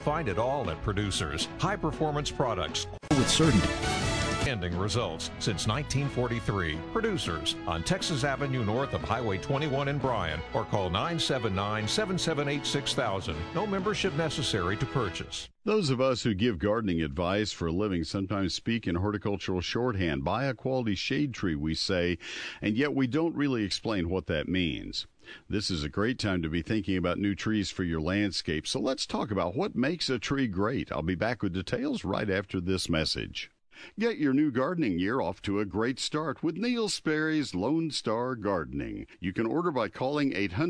Find it all at Producers. High-performance products with certainty. Ending results since 1943. Producers on Texas Avenue north of Highway 21 in Bryan, or call 979-778-6000. No membership necessary to purchase. Those of us who give gardening advice for a living sometimes speak in horticultural shorthand. Buy a quality shade tree, we say, and yet we don't really explain what that means. This is a great time to be thinking about new trees for your landscape. So let's talk about what makes a tree great. I'll be back with details right after this message. Get your new gardening year off to a great start with Neil Sperry's Lone Star Gardening. You can order by calling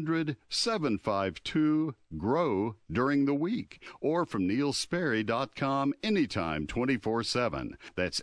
800-752-GROW during the week or from neilsperry.com anytime 24/7. That's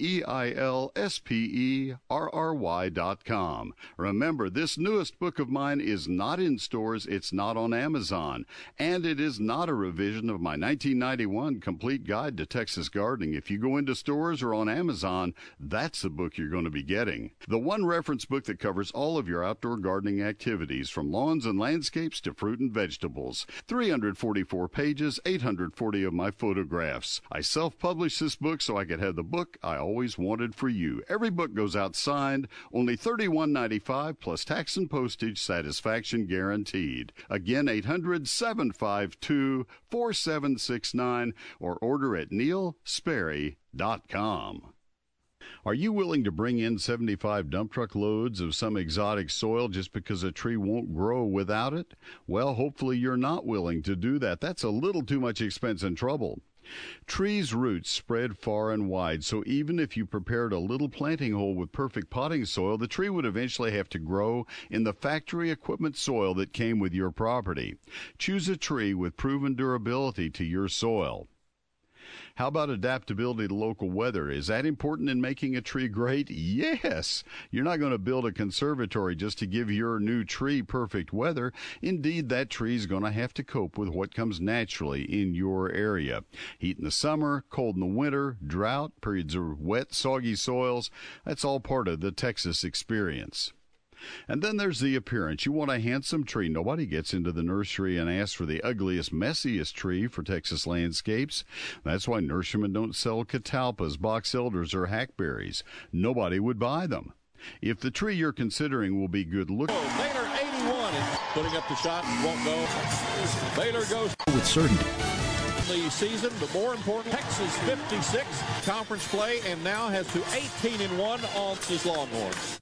NEILSPERRY.com. Remember, this newest book of mine is not in stores, it's not on Amazon, and it is not a revision of my 1991 Complete Guide to Texas Gardening. If you go into stores or on Amazon, that's the book you're going to be getting. The one reference book that covers all of your outdoor gardening activities, from lawns and landscapes to fruit and vegetables. 344 pages, 840 of my photographs. I self-published this book so I could have the book I always wanted for you. Every book goes out signed, only $31.95 plus tax and postage, satisfaction guaranteed. Again, 800-752-4769 or order at neilsperry.com. Are you willing to bring in 75 dump truck loads of some exotic soil just because a tree won't grow without it? Well, hopefully you're not willing to do that. That's a little too much expense and trouble. Trees' roots spread far and wide, so even if you prepared a little planting hole with perfect potting soil, the tree would eventually have to grow in the factory equipment soil that came with your property. Choose a tree with proven durability to your soil. How about adaptability to local weather? Is that important in making a tree great? Yes. You're not going to build a conservatory just to give your new tree perfect weather. Indeed, that tree is going to have to cope with what comes naturally in your area. Heat in the summer, cold in the winter, drought, periods of wet, soggy soils. That's all part of the Texas experience. And then there's the appearance. You want a handsome tree. Nobody gets into the nursery and asks for the ugliest, messiest tree for Texas landscapes. That's why nurserymen don't sell catalpas, box elders, or hackberries. Nobody would buy them. If the tree you're considering will be good looking. Baylor 81 is putting up the shot, won't go. Baylor goes with certainty. The season, but more important, Texas 56 conference play, and now has to 18-1 on his Longhorns.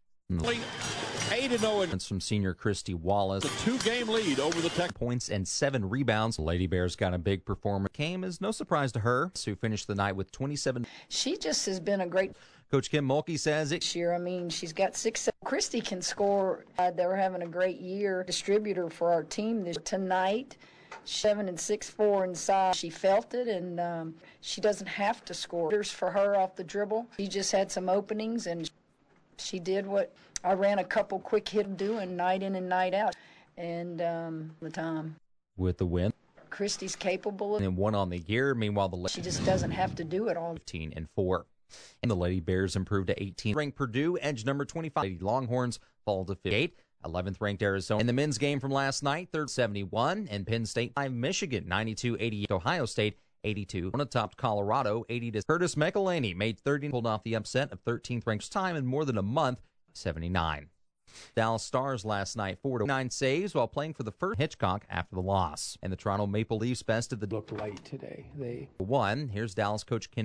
8-0 from senior Christy Wallace. A 2-game lead over the Tech. Points and 7 rebounds. Lady Bears got a big performance. Came as no surprise to her, who finished the night with 27. She just has been a great. Coach Kim Mulkey says it. Year, I mean, she's got 6. Christy can score. They're having a great year. Distributor for our team this tonight. 7 and 6'4" inside. She felt it, and she doesn't have to score. For her off the dribble, she just had some openings, and she did what I ran a couple quick hit doing night in and night out, and the time. With the win. Christy's capable of. And 1 on the year. Meanwhile, she just doesn't have to do it all. 15-4. And the Lady Bears improved to 18. Ranked Purdue, edge number 25. Lady Longhorns fall to 58. 11th ranked Arizona. In the men's game from last night, 3rd 71. And Penn State 5 Michigan 92-88. Ohio State 82. On topped Colorado 80. Curtis McElhaney made 30. Pulled off the upset of 13th ranked time in more than a month. 79. Dallas Stars last night 4-9 saves while playing for the first. Hitchcock after the loss. And the Toronto Maple Leafs bested the looked light today. They won. Here's Dallas coach Ken.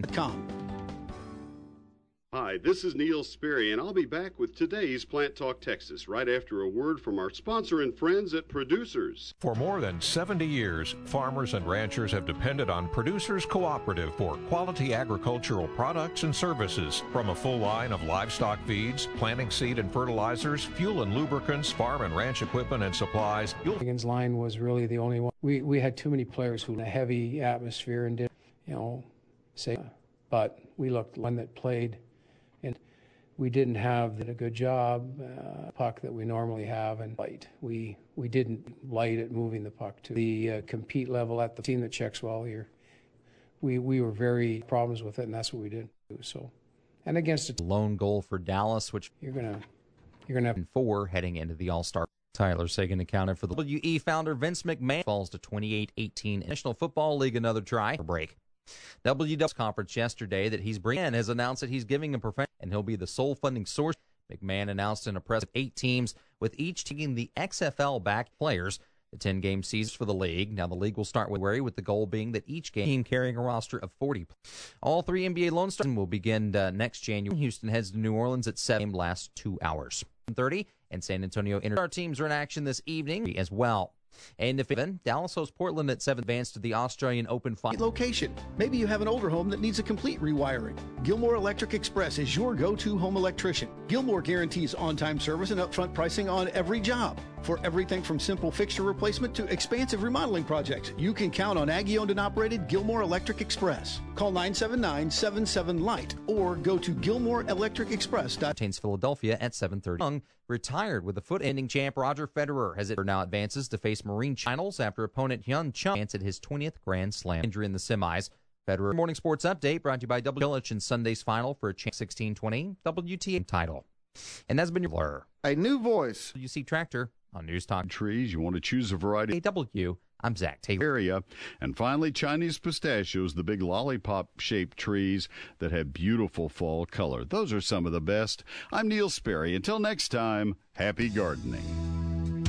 Hi, this is Neil Sperry, and I'll be back with today's Plant Talk Texas right after a word from our sponsor and friends at Producers. For more than 70 years, farmers and ranchers have depended on Producers Cooperative for quality agricultural products and services. From a full line of livestock feeds, planting seed and fertilizers, fuel and lubricants, farm and ranch equipment and supplies. Higgins' line was really the only one. We had too many players who in a heavy atmosphere and did, but we looked one that played. And we didn't have a good job, puck that we normally have, and light. We didn't light at moving the puck to the compete level at the team that checks well here. We were very problems with it, and that's what we did. So, and against a lone goal for Dallas, which you're gonna have 4 heading into the All-Star. Tyler Sagan accounted for the WE founder Vince McMahon. Falls to 28-18. National Football League, another try for break. WW's conference yesterday that he's bringing in has announced that he's giving a professional, and he'll be the sole funding source. McMahon announced in a press 8 teams, with each taking the XFL back players. The 10-game season for the league. Now, the league will start with the goal being that each team carrying a roster of 40. All 3 NBA Lone Stars will begin next January. Houston heads to New Orleans at 7. Last 2 hours. 30 and San Antonio Our teams are in action this evening as well. And if Dallas hosts Portland at 7, advanced to the Australian Open final. Location. Maybe you have an older home that needs a complete rewiring. Gilmore Electric Express is your go-to home electrician. Gilmore guarantees on-time service and upfront pricing on every job. For everything from simple fixture replacement to expansive remodeling projects, you can count on Aggie-owned and operated Gilmore Electric Express. Call 979-77-LIGHT or go to GilmoreElectricExpress. Contains Philadelphia at 7:30. Young retired with the foot-ending champ Roger Federer as it now advances to face Marine finals after opponent Hyun Chung at his 20th Grand Slam. Injury in the semis. Federer Morning Sports Update brought to you by Illich in Sunday's final for a 16-20 WTA title. And that's been your Blur. A new voice. WC Tractor on News Talk. Trees, you want to choose a variety. AW, I'm Zach Taylor. Area. And finally, Chinese pistachios, the big lollipop-shaped trees that have beautiful fall color. Those are some of the best. I'm Neil Sperry. Until next time, happy gardening.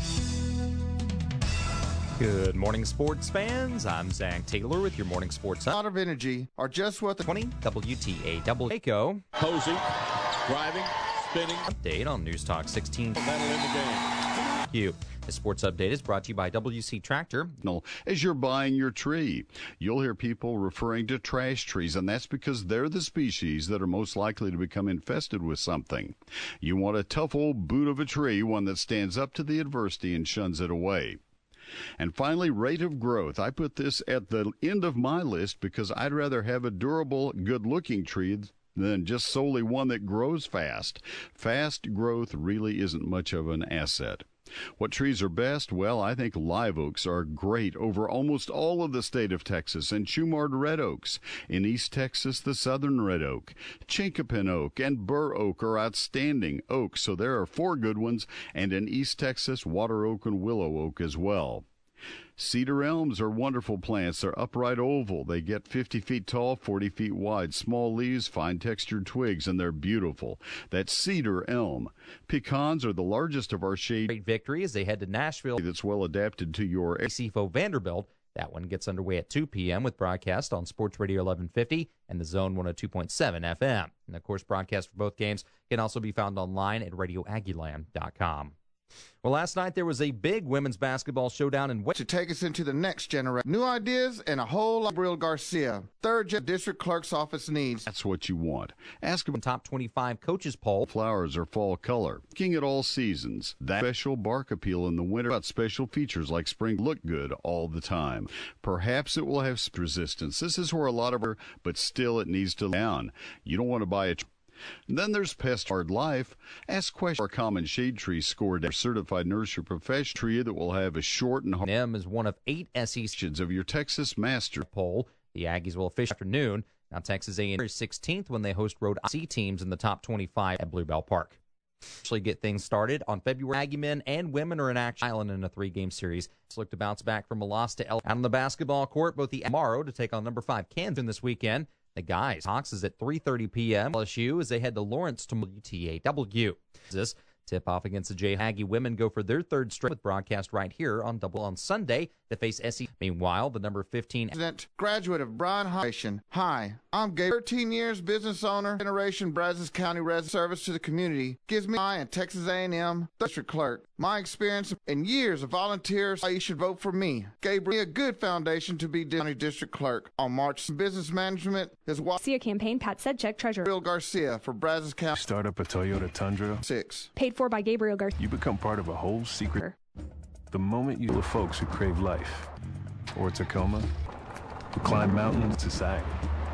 Good morning, sports fans. I'm Zach Taylor with your morning sports. A lot of energy are just what the 20 WTAW. Waco. Posey, driving, spinning. Update on News Talk 16. Battle in the game. You. The sports update is brought to you by WC Tractor. As you're buying your tree, you'll hear people referring to trash trees, and that's because they're the species that are most likely to become infested with something. You want a tough old boot of a tree, one that stands up to the adversity and shuns it away. And finally, rate of growth. I put this at the end of my list because I'd rather have a durable, good-looking tree than just solely one that grows fast. Fast growth really isn't much of an asset. What trees are best? Well, I think live oaks are great over almost all of the state of Texas, and Shumard red oaks. In East Texas, the southern red oak, chinkapin oak, and bur oak are outstanding oaks, so there are 4 good ones, and in East Texas, water oak and willow oak as well. Cedar elms are wonderful plants. They're upright oval. They get 50 feet tall, 40 feet wide, small leaves, fine textured twigs, and they're beautiful. That's cedar elm. Pecans are the largest of our shade. Great victory as they head to Nashville. That's well adapted to your CFO Vanderbilt. That one gets underway at 2 p.m. with broadcast on Sports Radio 1150 and the Zone 102.7 FM. And, of course, broadcast for both games can also be found online at RadioAggieland.com. Well, last night there was a big women's basketball showdown in to take us into the next generation. New ideas and a whole lot. Gabriel Garcia, third district clerk's office needs. That's what you want. Ask them. Top 25 coaches poll. Flowers are fall color. Looking at all seasons. That special bark appeal in the winter. About special features like spring look good all the time. Perhaps it will have resistance. This is where a lot of her, but still it needs to down. You don't want to buy a Then there's Pest Hard Life. Ask questions for a common shade tree scored a certified nursery professional tree that will have a short and hard. M is one of 8 SECs of your Texas Master poll. The Aggies will fish afternoon. Now Texas A&M is 16th when they host Rhode Island teams in the top 25 at Bluebell Park. Actually get things started on February. Aggie men and women are in action Island in a 3-game series. Let's look to bounce back from a loss to Out on the basketball court, both the tomorrow to take on number 5 Kansas this weekend. The guys, Hawks is at 3:30 p.m. LSU as they head to Lawrence to WTAW. This tip-off against the J. Aggie women go for their 3rd straight with broadcast right here on Double on Sunday to face SEC. Meanwhile, the number 15 graduate of Bryan High. Hi, I'm Gabe. 13 years business owner, generation Brazos County resident service to the community gives me and Texas A&M district clerk. My experience and years of volunteers, why you should vote for me. Gabriel, a good foundation to be county district clerk. On March, business management is what. Garcia campaign, Pat Sedchek, treasurer. Gabriel Garcia for Brazos County. Start up a Toyota Tundra. 6. Paid for by Gabriel Garcia. You become part of a whole secret. The moment you look folks who crave life, or Tacoma, who climb mountains, society,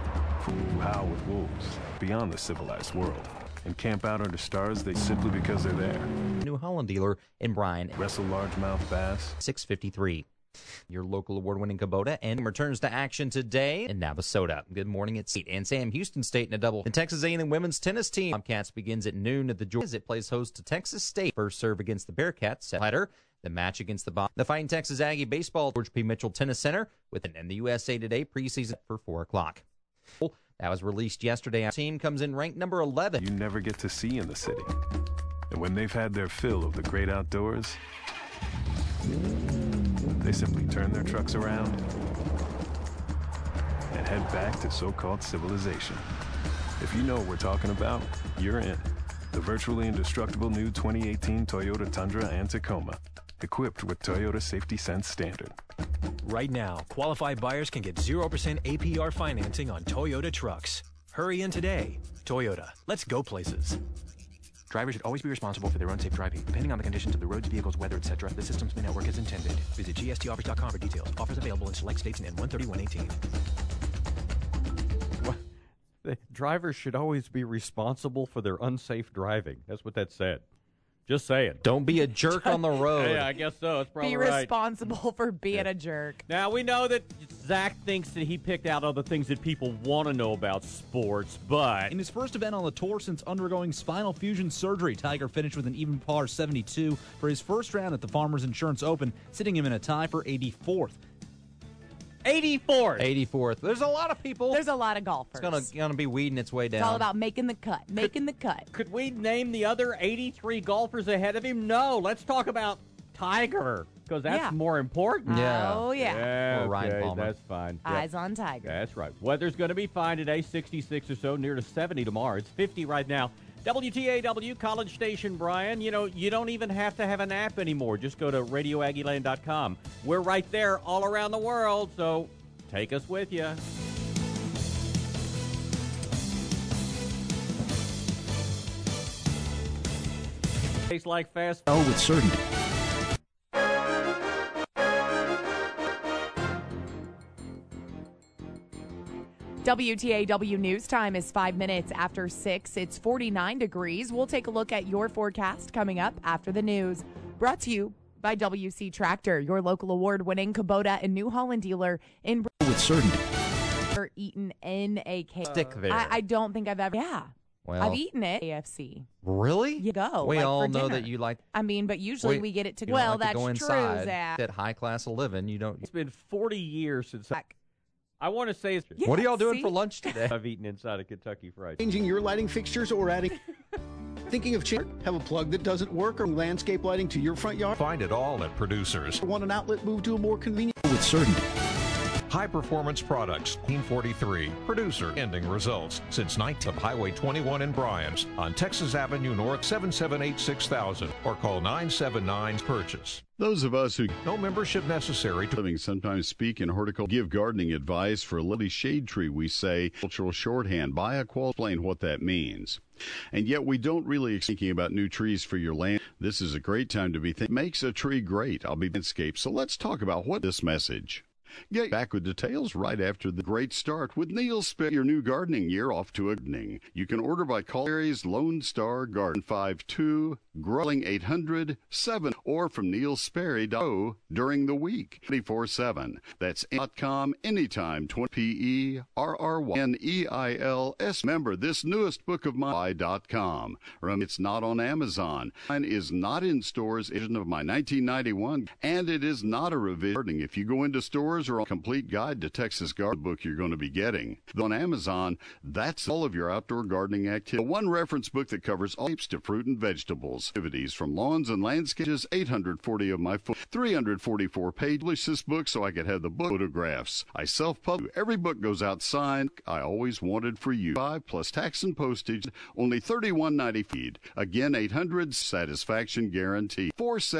who howl with wolves, beyond the civilized world, and camp out under stars they simply because they're there. New Holland dealer in Bryan. Wrestle largemouth bass. 653. Your local award-winning Kubota and returns to action today in Navasota. Good morning at 8. And Sam Houston State in a double. The Texas A&M women's tennis team Bobcats begins at noon at the Georgia as it plays host to Texas State. First serve against the Bearcats. Set header. The match against the The Fighting Texas Aggie baseball George P. Mitchell Tennis Center with an In the USA Today preseason for 4 o'clock. That was released yesterday. Our team comes in ranked number 11. You never get to see in the city. And when they've had their fill of the great outdoors, they simply turn their trucks around and head back to so-called civilization. If you know what we're talking about, you're in. The virtually indestructible new 2018 Toyota Tundra and Tacoma, equipped with Toyota Safety Sense Standard. Right now, qualified buyers can get 0% APR financing on Toyota trucks. Hurry in today. Toyota, let's go places. Drivers should always be responsible for their own safe driving. Depending on the conditions of the roads, vehicles, weather, etc., the systems may not work as intended. Visit gstoffers.com for details. Offers available in select states and N13118. The drivers should always be responsible for their unsafe driving. That's what that said. Just saying. Don't be a jerk on the road. Yeah, I guess so. That's probably be responsible for being a jerk. Now, we know that Zach thinks that he picked out all the things that people want to know about sports, but... In his first event on the tour since undergoing spinal fusion surgery, Tiger finished with an even par 72 for his first round at the Farmers Insurance Open, sitting him in a tie for 84th. 84th. There's a lot of people. There's a lot of golfers. It's gonna be weeding its way down. It's all about making the cut. Could we name the other 83 golfers ahead of him? No. Let's talk about Tiger, because that's more important. Yeah. Oh, yeah. Or Ryan Palmer. That's fine. Eyes on Tiger. That's right. Weather's going to be fine today, 66 or so, near to 70 tomorrow. It's 50 right now. WTAW, College Station, Brian. You know, you don't even have to have an app anymore. Just go to radioaggieland.com. We're right there all around the world, so take us with you. Tastes like fast food. Oh, with certainty. WTAW News Time is 5 minutes after 6. It's 49 degrees. We'll take a look at your forecast coming up after the news. Brought to you by WC Tractor, your local award-winning Kubota and New Holland dealer in with certainty. Eaten NAK. Stick there. I don't think I've ever. Yeah. Well, I've eaten it. AFC. Really? You go. We like all for know dinner. that you like. I mean, but usually we get it to. You Well, like that's to go true, inside, Zach. At high class of living, you don't. It's been 40 years since I want to say it's. Yeah, what are y'all doing for lunch today? I've eaten inside a Kentucky Fried. Changing your lighting fixtures or adding. Thinking of change? Have a plug that doesn't work or landscape lighting to your front yard? Find it all at Producers. Want an outlet moved to a more convenient? With certainty. High Performance Products, 1943. Producer, ending results since 19 of Highway 21 in Bryans on Texas Avenue North, 778-6000 or call 979-PURCHASE. Those of us who no membership necessary to living sometimes speak in horticulture, give gardening advice for a lily shade tree. We say cultural shorthand. Buy a qual. Explain what that means. And yet we don't really thinking about new trees for your land. This is a great time to be thinking. Makes a tree great. I'll be landscape. So let's talk about what this message. Get back with details right after the great start with Neil Sperry. Your new gardening year off to a gardening. You can order by calling Lone Star Garden 52 Growing 800-7 or from neilsperry.co during the week 24/7. That's .com anytime 20 PERRYNEILS. Remember this newest book of mine .com. Remember it's not on Amazon. Mine is not in stores. Edition of my 1991 and it is not a revision. If you go into stores or a complete guide to Texas garden book you're going to be getting. On Amazon, that's all of your outdoor gardening activity. One reference book that covers all types to fruit and vegetables. Activities from lawns and landscapes, 840 of my 344 pages. Published this book so I could have the book photographs. I self-publish. Every book goes out signed. I always wanted for you. 5 plus tax and postage, only $31.90 feed. Again, 800 satisfaction guarantee.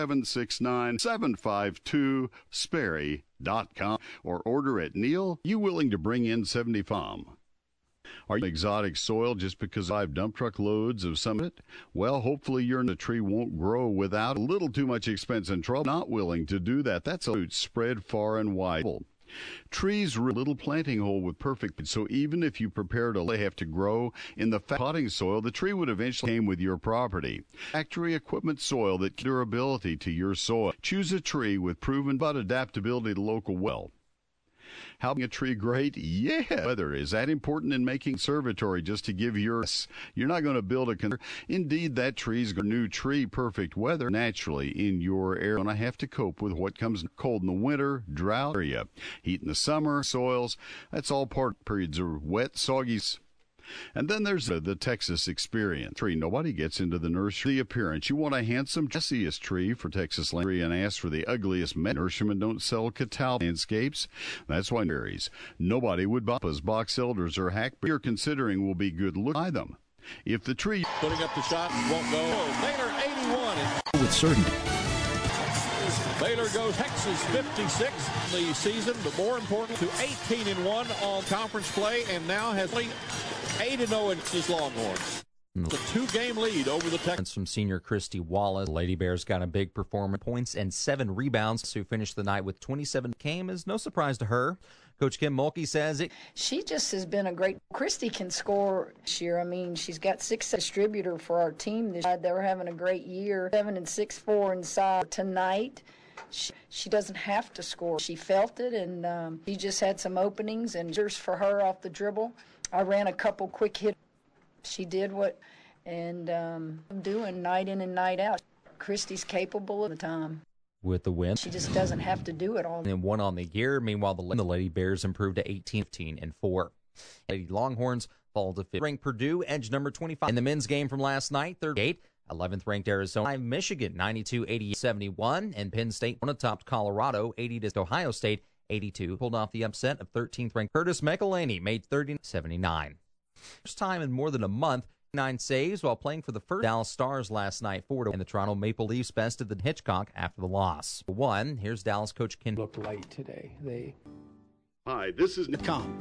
4769-752-Sperry.com or order at Neil. You willing to bring in 75? Are you exotic soil just because I've dump truck loads of some of it? Well, hopefully the tree won't grow without a little too much expense and trouble. Not willing to do that. That's a root spread far and wide. Trees are a little planting hole with perfect, so even if you prepare to, they have to grow in the potting soil, the tree would eventually came with your property. Factory equipment soil that durability to your soil. Choose a tree with proven but adaptability to local well. Helping a tree great? Yeah. Weather, is that important in making conservatory just to give you're not going to build a indeed that tree's a new tree perfect weather naturally in your area. Going to have to cope with what comes cold in the winter, drought area, heat in the summer, soils. That's all part of periods of wet, soggy. And then there's the Texas experience. Tree. Nobody gets into the nursery. The appearance. You want a handsome, dressiest tree for Texas land and ask for the ugliest nurserymen don't sell catalpa landscapes. That's why berries. Nobody would buy us box elders or hackberries you're considering will be good look. Buy them. If the tree putting up the shot won't go. Baylor 81 with certainty. Baylor goes Texas 56 the season, but more important to 18-1 on conference play, and now has 8-0 against his Longhorns. The 2-game lead over the Texans. From senior Christy Wallace, Lady Bears got a big performance, points and 7 rebounds, who finished the night with 27. Came as no surprise to her. Coach Kim Mulkey says she just has been a great. Christy can score this year. I mean, she's got 6 distributor for our team this year. They were having a great year. 7 and 6-4 inside tonight. She doesn't have to score. She felt it, and she just had some openings and for her off the dribble. I ran a couple quick hits. She did what, and I'm doing night in and night out. Christy's capable of the time. With the win, she just doesn't have to do it all. And 1 on the year. Meanwhile, the Lady Bears improved to 18-15-4. Lady Longhorns fall to 5th. Ranked Purdue, edge number 25. In the men's game from last night, 38. 11th ranked Arizona, Michigan 92-80-71, and Penn State topped Colorado 80 to Ohio State 82. Pulled off the upset of 13th ranked Curtis McElhaney, made 30-79. First time in more than a month, 9 saves while playing for the first. Dallas Stars last night 4-1, and the Toronto Maple Leafs bested the Hitchcock after the loss. 1. Here's Dallas coach Ken. Looked light today. Hi, this is Tom.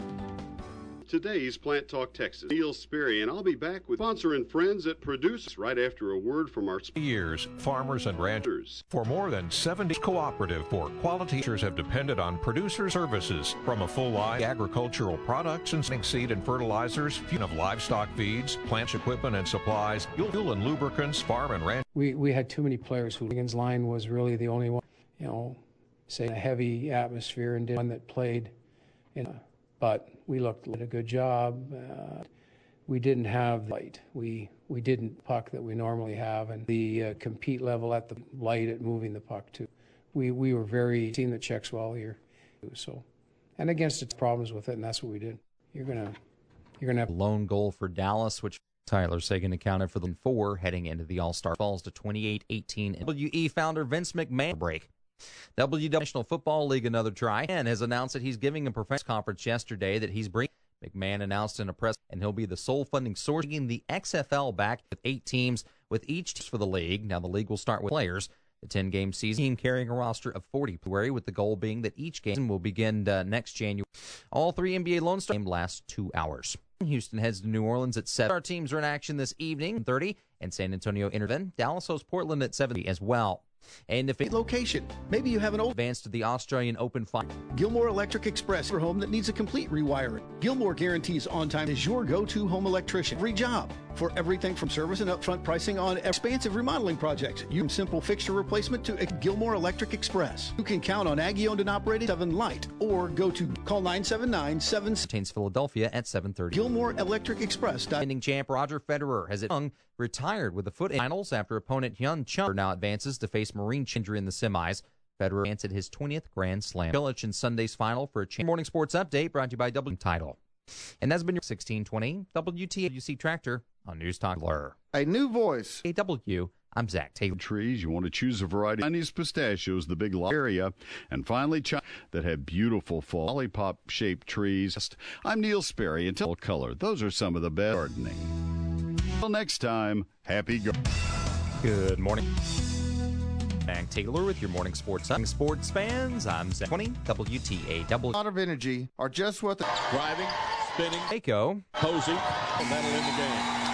Today's Plant Talk Texas. Neil Sperry, and I'll be back with sponsor and friends at Produce right after a word from our years, farmers and ranchers. For more than 70 cooperative for quality teachers have depended on producer services from a full line agricultural products and seed and fertilizers, fusion of livestock feeds, plant equipment and supplies, fuel and lubricants, farm and ranch. We had too many players who Higgins' line was really the only one, say a heavy atmosphere and did one that played but we looked at a good job. We didn't have the light. We didn't puck that we normally have, and the compete level at the light at moving the puck too. We were very team that checks well here. So, and against its problems with it, and that's what we did. You're gonna have a lone goal for Dallas, which Tyler Sagan accounted for the 4 heading into the All-Star. Falls to 28-18. WE founder Vince McMahon break. National Football League another try and has announced that he's giving a press conference yesterday that he's bringing. McMahon announced in a press, and he'll be the sole funding source, bringing the XFL back with 8 teams, with each for the league. Now the league will start with players. The 10-game season team carrying a roster of 40, with the goal being that each game will begin next January. All 3 NBA Lone Star games last 2 hours. Houston heads to New Orleans at 7. Our teams are in action this evening, 30, and San Antonio intervene. Dallas hosts Portland at 70 as well. And if location, maybe you have an old advance to the Australian Open final. Gilmore Electric Express, your home that needs a complete rewiring. Gilmore guarantees on time is your go-to home electrician. Every job. For everything from service and upfront pricing on expansive remodeling projects. You from simple fixture replacement to Gilmore Electric Express. You can count on Aggie-owned and operated 7 Light, or call 979-7. Contains Philadelphia at 7:30. Gilmore Electric Express. Defending champ Roger Federer has retired with the foot finals after opponent Hyun Chung now advances to face Marine injury in the semis. Federer advanced his 20th Grand Slam. Village in Sunday's final for a morning sports update brought to you by W Title. And that's been your 1620 WTAWC Tractor on News Talk Blur. A new voice. AW. I'm Zach Taylor. Trees, you want to choose a variety. Chinese pistachios, the big area. And finally, that have beautiful fall lollipop-shaped trees. I'm Neil Sperry. Until color, those are some of the best gardening. Until next time, happy gardening. Good morning. Zach Taylor with your morning sports fans. I'm Zach 20 WTAW. A lot of energy are just what the driving, spinning, Mako, Posey, and that'll end the game.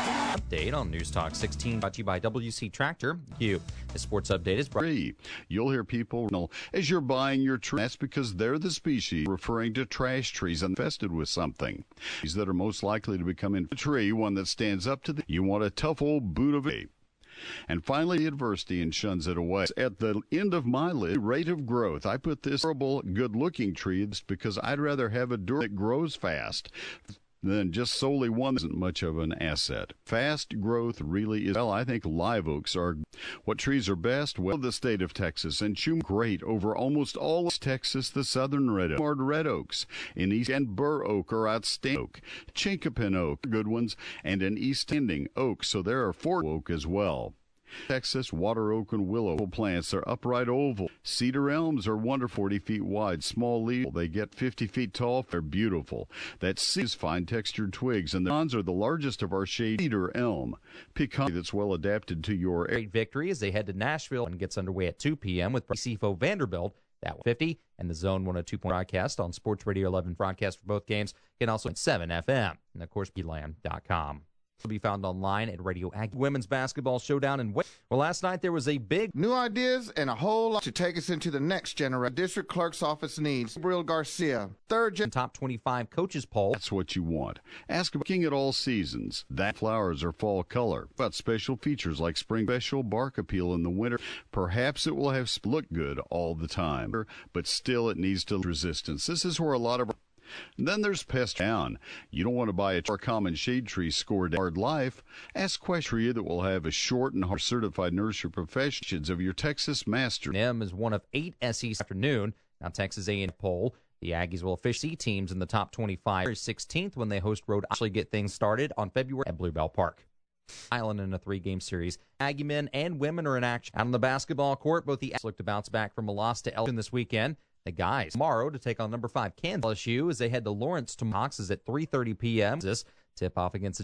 update on News Talk 16, brought to you by WC Tractor. The sports update is brought. You'll hear people as you're buying your tree. That's because they're the species referring to trash trees infested with something. These that are most likely to become in a tree, one that stands up to the. You want a tough old boot of a. And finally, adversity and shuns it away. At the end of my list, rate of growth. I put this horrible, good-looking tree because I'd rather have a that grows fast than just solely one that isn't much of an asset. Fast growth really is. Well, I think live oaks are. What trees are best? Well, the state of Texas and chew great over almost all of Texas. The southern red oaks in east and bur oak are outstanding. Oak, chinkapin oak, good ones, and an east ending oak. So there are 4 oak as well. Texas water oak and willow plants are upright oval. Cedar elms are 40 feet wide, small leaves. They get 50 feet tall. They're beautiful. That is fine textured twigs, and the pecans are the largest of our shade. Cedar elm, pecan that's well adapted to your area. Great victory as they head to Nashville and gets underway at 2 p.m. with CFO Vanderbilt. That 50 and the Zone 102 broadcast on Sports Radio 11 broadcast for both games. You can also at 7 FM and of course BLand.com. Will be found online at Radio Aggie. Women's basketball showdown in well, last night there was a big new ideas and a whole lot to take us into the next generation. District Clerk's office needs Gabriel Garcia, top 25 coaches poll. That's what you want. Ask about King at all seasons. That flowers are fall color. About special features like spring special bark appeal in the winter. Perhaps it will have look good all the time, but still it needs to resistance. This is where a lot of. And then there's pest down. You don't want to buy a common shade tree scored hard life. Ask tree that will have a short and hard certified nursery professions of your Texas master. M is one of 8 SEC afternoon. Now Texas A&M poll. The Aggies will officially teams in the top 25. 16th when they host Rhode Island. Actually get things started on February at Bluebell Park. Island in a 3-game series. Aggie men and women are in action. Out on the basketball court, both the Aggies look to bounce back from a loss to Elgin this weekend. The guys tomorrow to take on number 5 Kansas LSU as they head to Lawrence to Moxes at 3:30 p.m. This tip-off against the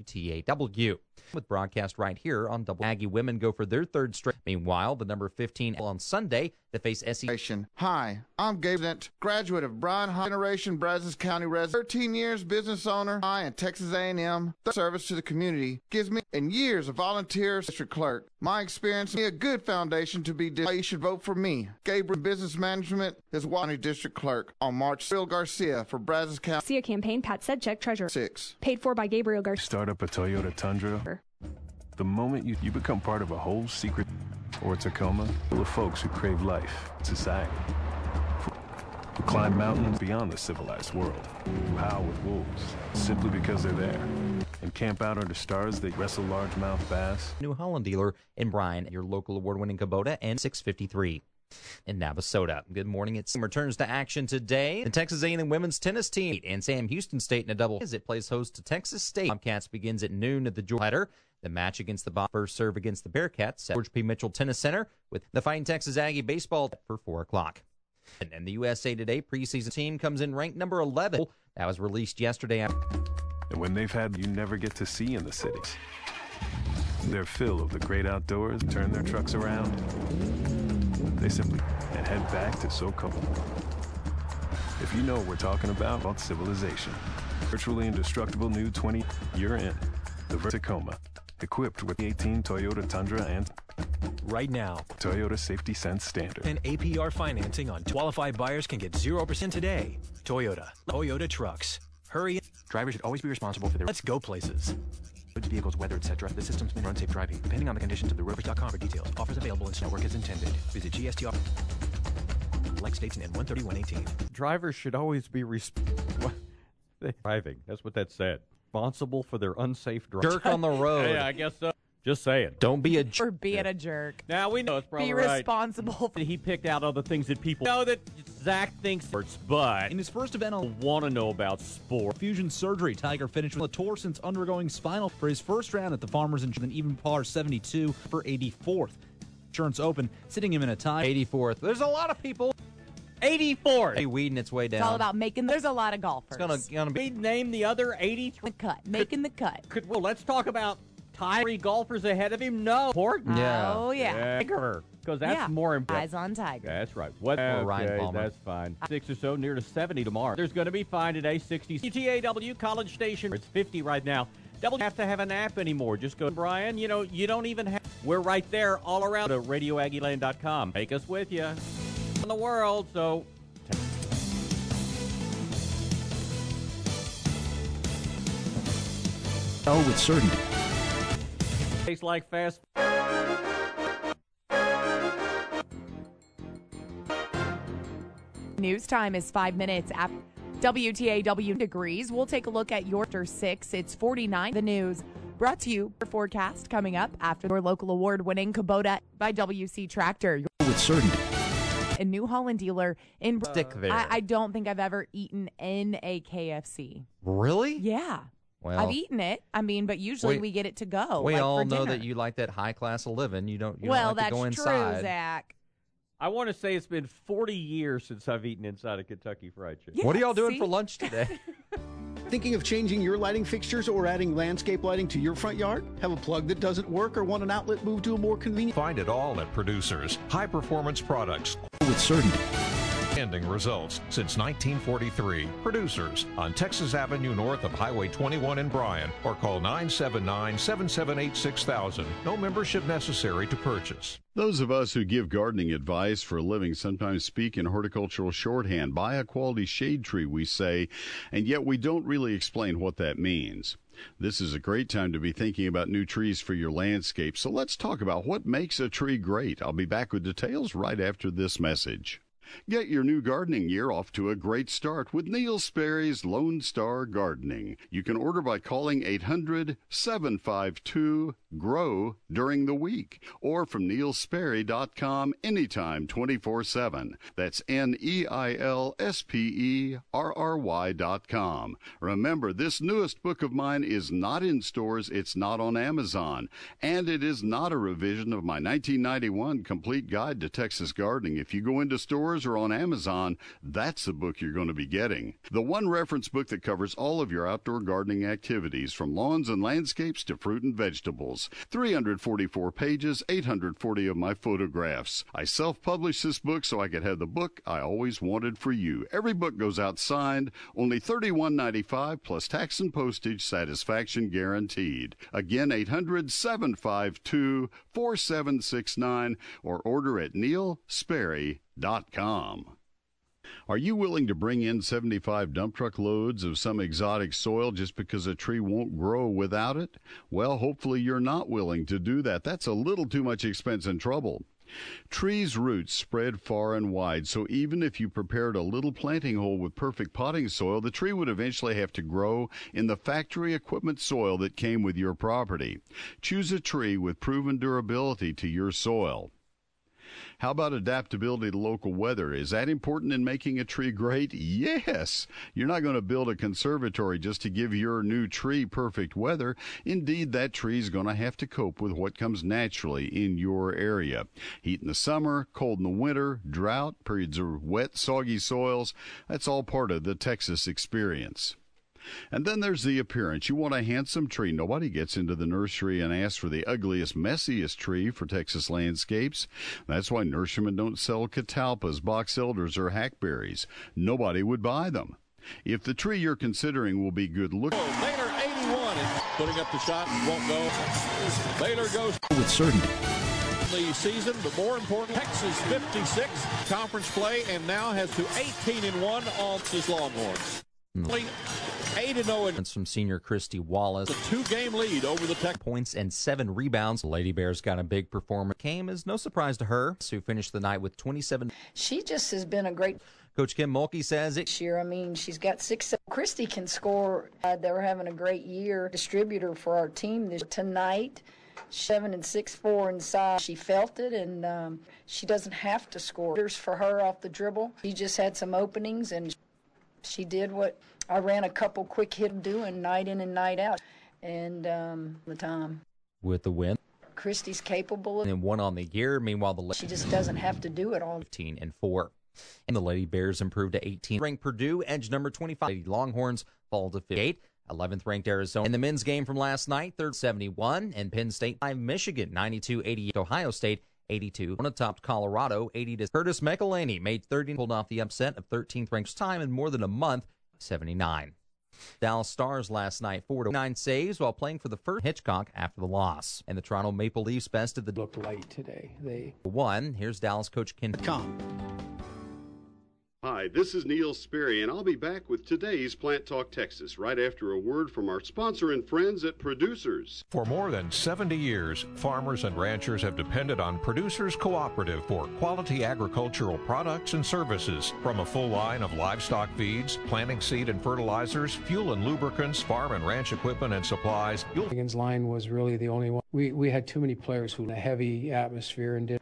JWTAW. With broadcast right here on Double. Aggie women go for their 3rd straight. Meanwhile, the number 15 on Sunday to face SEC. Hi, I'm Gabe, graduate of Bryan High Generation, Brazos County resident, 13 years business owner, and Texas A&M. Service to the community gives me and years of volunteer district clerk. My experience me a good foundation to be. Why you should vote for me. Gabriel Business Management is County District Clerk on March. Gabriel Garcia for Brazos County. Garcia campaign. Pat Sedgwick, treasurer. 6. Paid for by Gabriel Garcia. Start up a Toyota Tundra. The moment you become part of a whole secret, or Tacoma, full of folks who crave life, society, who climb mountains beyond the civilized world, who howl with wolves simply because they're there, and camp out under stars that wrestle largemouth bass. New Holland dealer in Bryan, your local award-winning Kubota, and 653. In Navasota. Good morning. It's returns to action today. The Texas A&M women's tennis team and Sam Houston State in a double as it plays host to Texas State. Bobcats begins at noon at the Georgia header. The match against the first serve against the Bearcats at George P. Mitchell Tennis Center with the Fighting Texas Aggie baseball for 4 o'clock. And the USA Today preseason team comes in ranked number 11. That was released yesterday. And when they've had you never get to see in the cities, they're full of the great outdoors, turn their trucks around. They simply and head back to SoCo. If you know what we're talking about civilization. Virtually indestructible new 20 year in the Tacoma, equipped with the 18 Toyota Tundra and right now Toyota Safety Sense Standard. And APR financing on qualified buyers can get 0% today. Toyota trucks. Hurry. Drivers should always be responsible for their. Let's go places. Vehicles, weather, etc. The system's been run safe driving. Depending on the conditions of the road.com for details. Offers available in network as intended. Visit GST. Like states in N13118. Drivers should always be driving. That's what that said. Responsible for their unsafe driving. Jerk on the road. Yeah, I guess so. Just saying. Don't be a jerk. Or being a jerk. Now we know it's probably be right. responsible. He picked out other things that people know that Zach thinks sports, but in his first event on want to know about sport. Fusion surgery. Tiger finished with a tour since undergoing spinal for his first round at the Farmers Insurance, an even par 72 for 84th. Insurance Open, sitting him in a tie. 84th. There's a lot of people. 84th. Hey, weeding its way down. It's all about making. There's a lot of golfers. It's gonna be. Name the other 83. The cut. Making the cut. Well, let's talk about Tiger golfers ahead of him. No. Important. Yeah. Oh, yeah. Tiger. Because that's more important. Eyes on Tiger. That's right. What? Or Ryan Palmer. That's fine. 6 or so, near to 70 tomorrow. There's going to be fine today. 60. UTAW College Station. It's 50 right now. Have to have an app anymore. Just go, Brian, you don't even have. We're right there all around at RadioAggieLand.com. Take us with you in the world, so. Oh, with certainty. Tastes like fast. News time is 5 minutes after WTAW degrees. We'll take a look at your after 6. It's 49. The news brought to you for forecast coming up after your local award-winning Kubota by WC Tractor. With certainty. A New Holland dealer in Stick there. I don't think I've ever eaten in a KFC. Really? Yeah. Well, I've eaten it. We usually we get it to go. We like all for know dinner. that you like that high class of living. You don't Well, like to go that's inside. true, Zach. I want to say it's been 40 years since I've eaten inside a Kentucky Fried Chicken. Yeah, what are y'all doing see? for lunch today? Thinking of changing your lighting fixtures or adding landscape lighting to your front yard? Have a plug that doesn't work or want an outlet moved to a more convenient? Find it all at Producers. High performance products. With certainty. Ending results since 1943. Producers on Texas Avenue north of Highway 21 in Bryan, or call 979-778-6000. No membership necessary to purchase. Those of us who give gardening advice for a living sometimes speak in horticultural shorthand. Buy a quality shade tree, we say, and yet we don't really explain what that means. This is a great time to be thinking about new trees for your landscape, so let's talk about what makes a tree great. I'll be back with details right after this message. Get your new gardening year off to a great start with Neil Sperry's Lone Star Gardening. You can order by calling 800-752-GROW during the week or from neilsperry.com anytime 24/7. That's NEILSPERRY.com. Remember, this newest book of mine is not in stores, it's not on Amazon, and it is not a revision of my 1991 Complete Guide to Texas Gardening. If you go into stores or on Amazon, that's the book you're going to be getting. The one reference book that covers all of your outdoor gardening activities, from lawns and landscapes to fruit and vegetables. 344 pages, 840 of my photographs. I self-published this book so I could have the book I always wanted for you. Every book goes out signed, only $31.95 plus tax and postage, satisfaction guaranteed. Again, 800-752-4769 or order at neilsperry.com. Are you willing to bring in 75 dump truck loads of some exotic soil just because a tree won't grow without it? Well, hopefully you're not willing to do that. That's a little too much expense and trouble. Trees' roots spread far and wide, so even if you prepared a little planting hole with perfect potting soil, the tree would eventually have to grow in the factory equipment soil that came with your property. Choose a tree with proven durability to your soil. How about adaptability to local weather? Is that important in making a tree great? Yes. You're not going to build a conservatory just to give your new tree perfect weather. Indeed, that tree is going to have to cope with what comes naturally in your area. Heat in the summer, cold in the winter, drought, periods of wet, soggy soils. That's all part of the Texas experience. And then there's the appearance. You want a handsome tree. Nobody gets into the nursery and asks for the ugliest, messiest tree for Texas landscapes. That's why nurserymen don't sell catalpas, box elders, or hackberries. Nobody would buy them. If the tree you're considering will be good looking. Baylor 81 and putting up the shot, won't go. Baylor goes with certainty. The season, but more important, Texas 56 conference play, and now has to 18-1 on his Longhorns. 8-0 from senior Christy Wallace. A 2-game lead over the Tech. Points and 7 rebounds. Lady Bears got a big performance. Came as no surprise to her, who finished the night with 27. She just has been a great. Coach Kim Mulkey says it. This year, she's got 6. Christy can score. They were having a great year. Distributor for our team this tonight. 7 and 6-4 inside. She felt it, and she doesn't have to score. There's for her off the dribble. She just had some openings, and she did what I ran a couple quick hit doing night in and night out, and the time. With the win. Christy's capable of. And one on the year. Meanwhile, she just doesn't have to do it all. 15-4. And the Lady Bears improved to 18. Ranked Purdue, edge number 25. Lady Longhorns fall to 58. 11th ranked Arizona. In the men's game from last night, 71. And Penn State 5 Michigan 92-88. Ohio State 82. On topped Colorado 80. Curtis McElhaney made 30. Pulled off the upset of 13th ranked time in more than a month. 79. Dallas Stars last night 4-9 saves while playing for the first Hitchcock after the loss. And the Toronto Maple Leafs bested the looked light today. They won. Here's Dallas coach Ken. Hi, this is Neil Sperry, and I'll be back with today's Plant Talk Texas right after a word from our sponsor and friends at Producers. For more than 70 years, farmers and ranchers have depended on Producers Cooperative for quality agricultural products and services. From a full line of livestock feeds, planting seed and fertilizers, fuel and lubricants, farm and ranch equipment and supplies. Higgins' line was really the only one. We had too many players who in a heavy atmosphere and did,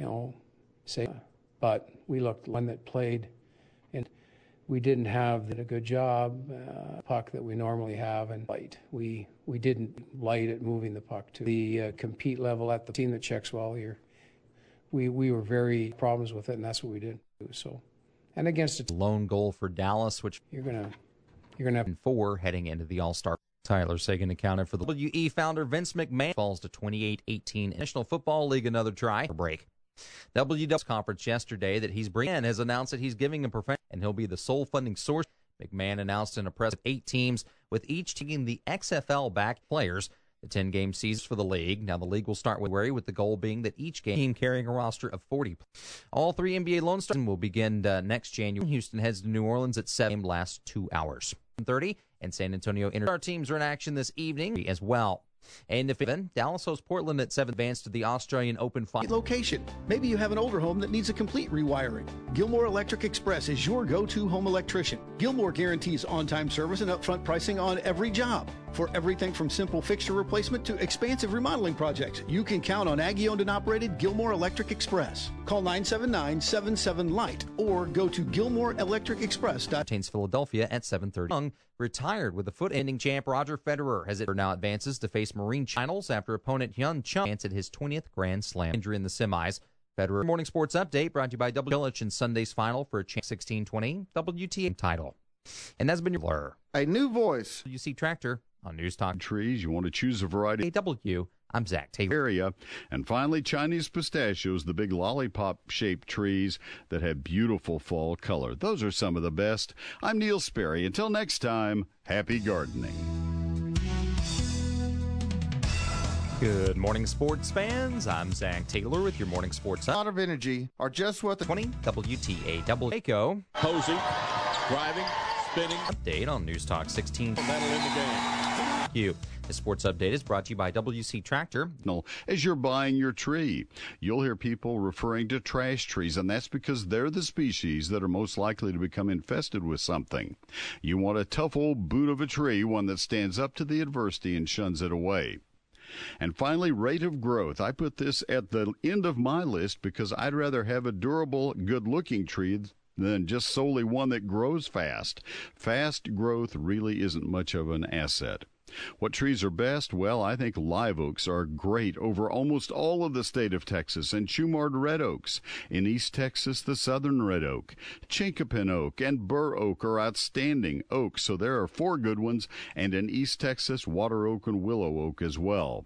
but we looked one that played. And we didn't have a good job, puck that we normally have, and light. We didn't light at moving the puck to the compete level at the team that checks well here. We were very problems with it, and that's what we did. So, and against a lone goal for Dallas, which you're gonna have 4 heading into the All-Star. Tyler Seguin accounted for the WE founder Vince McMahon falls to 28-18. National Football League another try for break. WW's conference yesterday that he's bringing in has announced that he's giving a professional and he'll be the sole funding source. McMahon announced in a press 8 teams with each taking the XFL back players. The 10-game season for the league. Now the league will start with the goal being that each game carrying a roster of 40. All 3 NBA Lone Stars will begin next January. Houston heads to New Orleans at 7 last 2 hours. 30 and San Antonio Our teams are in action this evening as well. And if Dallas hosts Portland at 7, advance to the Australian Open location. Maybe you have an older home that needs a complete rewiring. Gilmore Electric Express is your go-to home electrician. Gilmore guarantees on-time service and upfront pricing on every job. For everything from simple fixture replacement to expansive remodeling projects, you can count on Aggie-owned and operated Gilmore Electric Express. Call 979-77-LIGHT or go to GilmoreElectricExpress. Contains Philadelphia at 7:30. Young retired with the foot-ending champ Roger Federer as it now advances to face Marine Finals after opponent Hyun Chung answered his 20th Grand Slam injury in the semis. Federer Morning Sports Update brought to you by W. Illich in Sunday's final for a 16-20 WTA title. And that's been your Blur. A new voice. WC Tractor on News Talk. Trees, you want to choose a variety. AW, I'm Zach Taylor. Area. And finally, Chinese pistachios, the big lollipop-shaped trees that have beautiful fall color. Those are some of the best. I'm Neil Sperry. Until next time, happy gardening. Good morning, sports fans. I'm Zach Taylor with your morning sports. A lot of energy are just what the 20 WTAW Waco. Posey, driving, spinning. Update on News Talk 16. Medal in the game. You. The sports update is brought to you by WC Tractor. As you're buying your tree, you'll hear people referring to trash trees, and that's because they're the species that are most likely to become infested with something. You want a tough old boot of a tree, one that stands up to the adversity and shuns it away. And finally, rate of growth. I put this at the end of my list because I'd rather have a durable, good-looking tree than just solely one that grows fast. Fast growth really isn't much of an asset. What trees are best? Well, I think live oaks are great over almost all of the state of Texas, and Shumard red oaks. In East Texas, the southern red oak, chinkapin oak, and bur oak are outstanding oaks, so there are 4 good ones, and in East Texas, water oak and willow oak as well.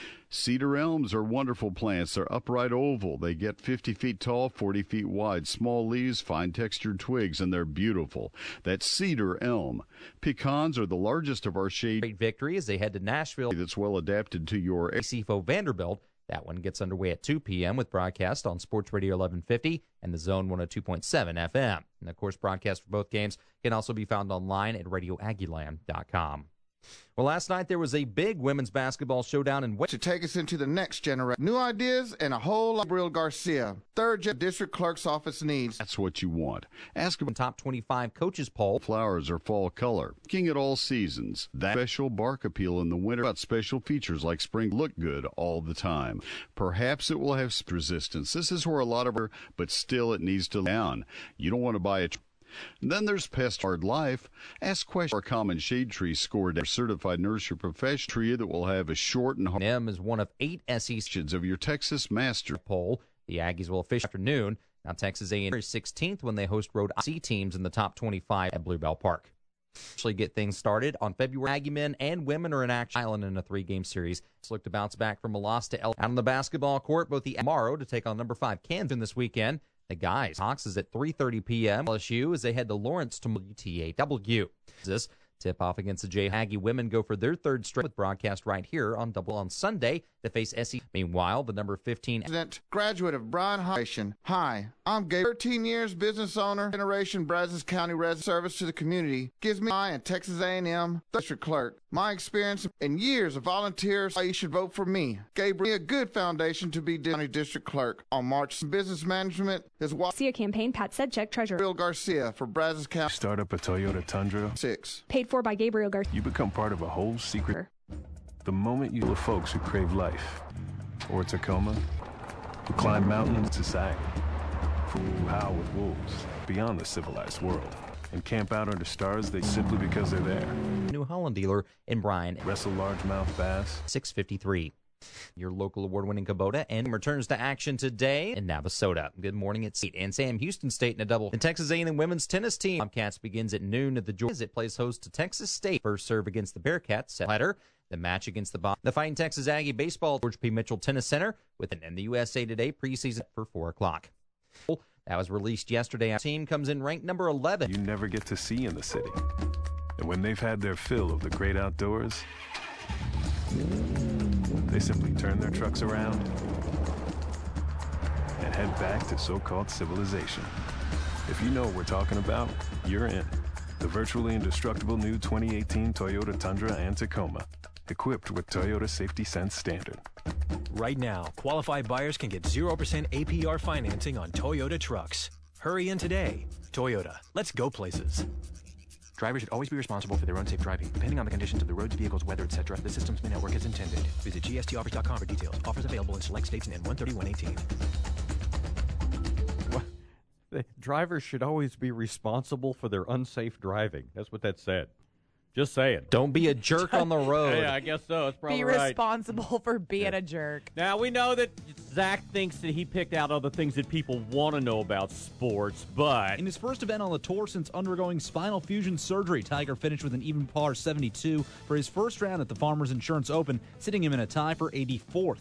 Cedar elms are wonderful plants. They're upright oval. They get 50 feet tall, 40 feet wide. Small leaves, fine textured twigs, and they're beautiful. That's cedar elm. Pecans are the largest of our shade. Great victory as they head to Nashville. That's well adapted to your CFO Vanderbilt. That one gets underway at 2 p.m. with broadcast on Sports Radio 1150 and the Zone 102.7 FM. And, of course, broadcast for both games can also be found online at RadioAggieland.com. Well, last night there was a big women's basketball showdown in to take us into the next generation. New ideas and a whole lot. Gabriel Garcia, third district clerk's office needs. That's what you want. Ask about top 25 coaches poll. Flowers are fall color. Looking at all seasons. That special bark appeal in the winter. About special features like spring look good all the time. Perhaps it will have resistance. This is where a lot of her, but still it needs to down. You don't want to buy a Then there's Pest Hard Life. Ask questions for a common shade tree scored a certified nursery professional tree that will have a short and hard. M is one of 8 SECs of your Texas Master poll. The Aggies will fish afternoon. Now Texas A&M is 16th when they host Rhode Island teams in the top 25 at Bluebell Park. Actually get things started on February. Aggie men and women are in action Island in a 3-game series. Let's look to bounce back from a loss to Out on the basketball court, both the tomorrow to take on number 5 Kansas this weekend. The guys, Hawks is at 3:30 p.m. LSU as they head to Lawrence to WTAW. This Tip-off against the Jay Aggie women go for their third straight with broadcast right here on Double on Sunday to face SC. Meanwhile, the number 15 graduate of Bryan High. Hi, I'm Gabe. 13 years business owner, generation Brazos County resident service to the community gives me and Texas A&M district clerk. My experience and years of volunteers, why you should vote for me. Gabriel, a good foundation to be county district clerk. On March, business management is what. Garcia campaign, Pat Sedgwick, treasurer. Bill Garcia for Brazos County. Start up a Toyota Tundra. 6. Paid for by Gabriel Garcia. You become part of a whole secret. The moment you the folks who crave life, or a Tacoma, who climb mountains to society, who howl with wolves beyond the civilized world, and camp out under stars they simply because they're there. New Holland dealer in Bryan. Wrestle largemouth bass. 653. Your local award-winning Kubota and returns to action today in Navasota. Good morning at 8. And Sam Houston State in a double. The Texas A&M women's tennis team. Bobcats begins at noon at the Georgia as it plays host to Texas State. First serve against the Bearcats. Set later. The match against the Fighting Texas Aggie baseball. George P. Mitchell Tennis Center with an in the USA Today preseason for 4 o'clock. That was released yesterday. Our team comes in ranked number 11. You never get to see in the city. And when they've had their fill of the great outdoors, they simply turn their trucks around and head back to so-called civilization. If you know what we're talking about, you're in. The virtually indestructible new 2018 Toyota Tundra and Tacoma, equipped with Toyota Safety Sense Standard. Right now, qualified buyers can get 0% APR financing on Toyota trucks. Hurry in today. Toyota, let's go places. Drivers should always be responsible for their own safe driving. Depending on the conditions of the roads, vehicles, weather, etc., the systems may not work as intended. Visit gstoffers.com for details. Offers available in select states and N13118. The drivers should always be responsible for their unsafe driving. That's what that said. Just saying. Don't be a jerk on the road. Yeah, I guess so. That's probably be right. responsible for being a jerk. Now, we know that Zach thinks that he picked out other things that people want to know about sports, but... In his first event on the tour since undergoing spinal fusion surgery, Tiger finished with an even par 72 for his first round at the Farmers Insurance Open, sitting him in a tie for 84th.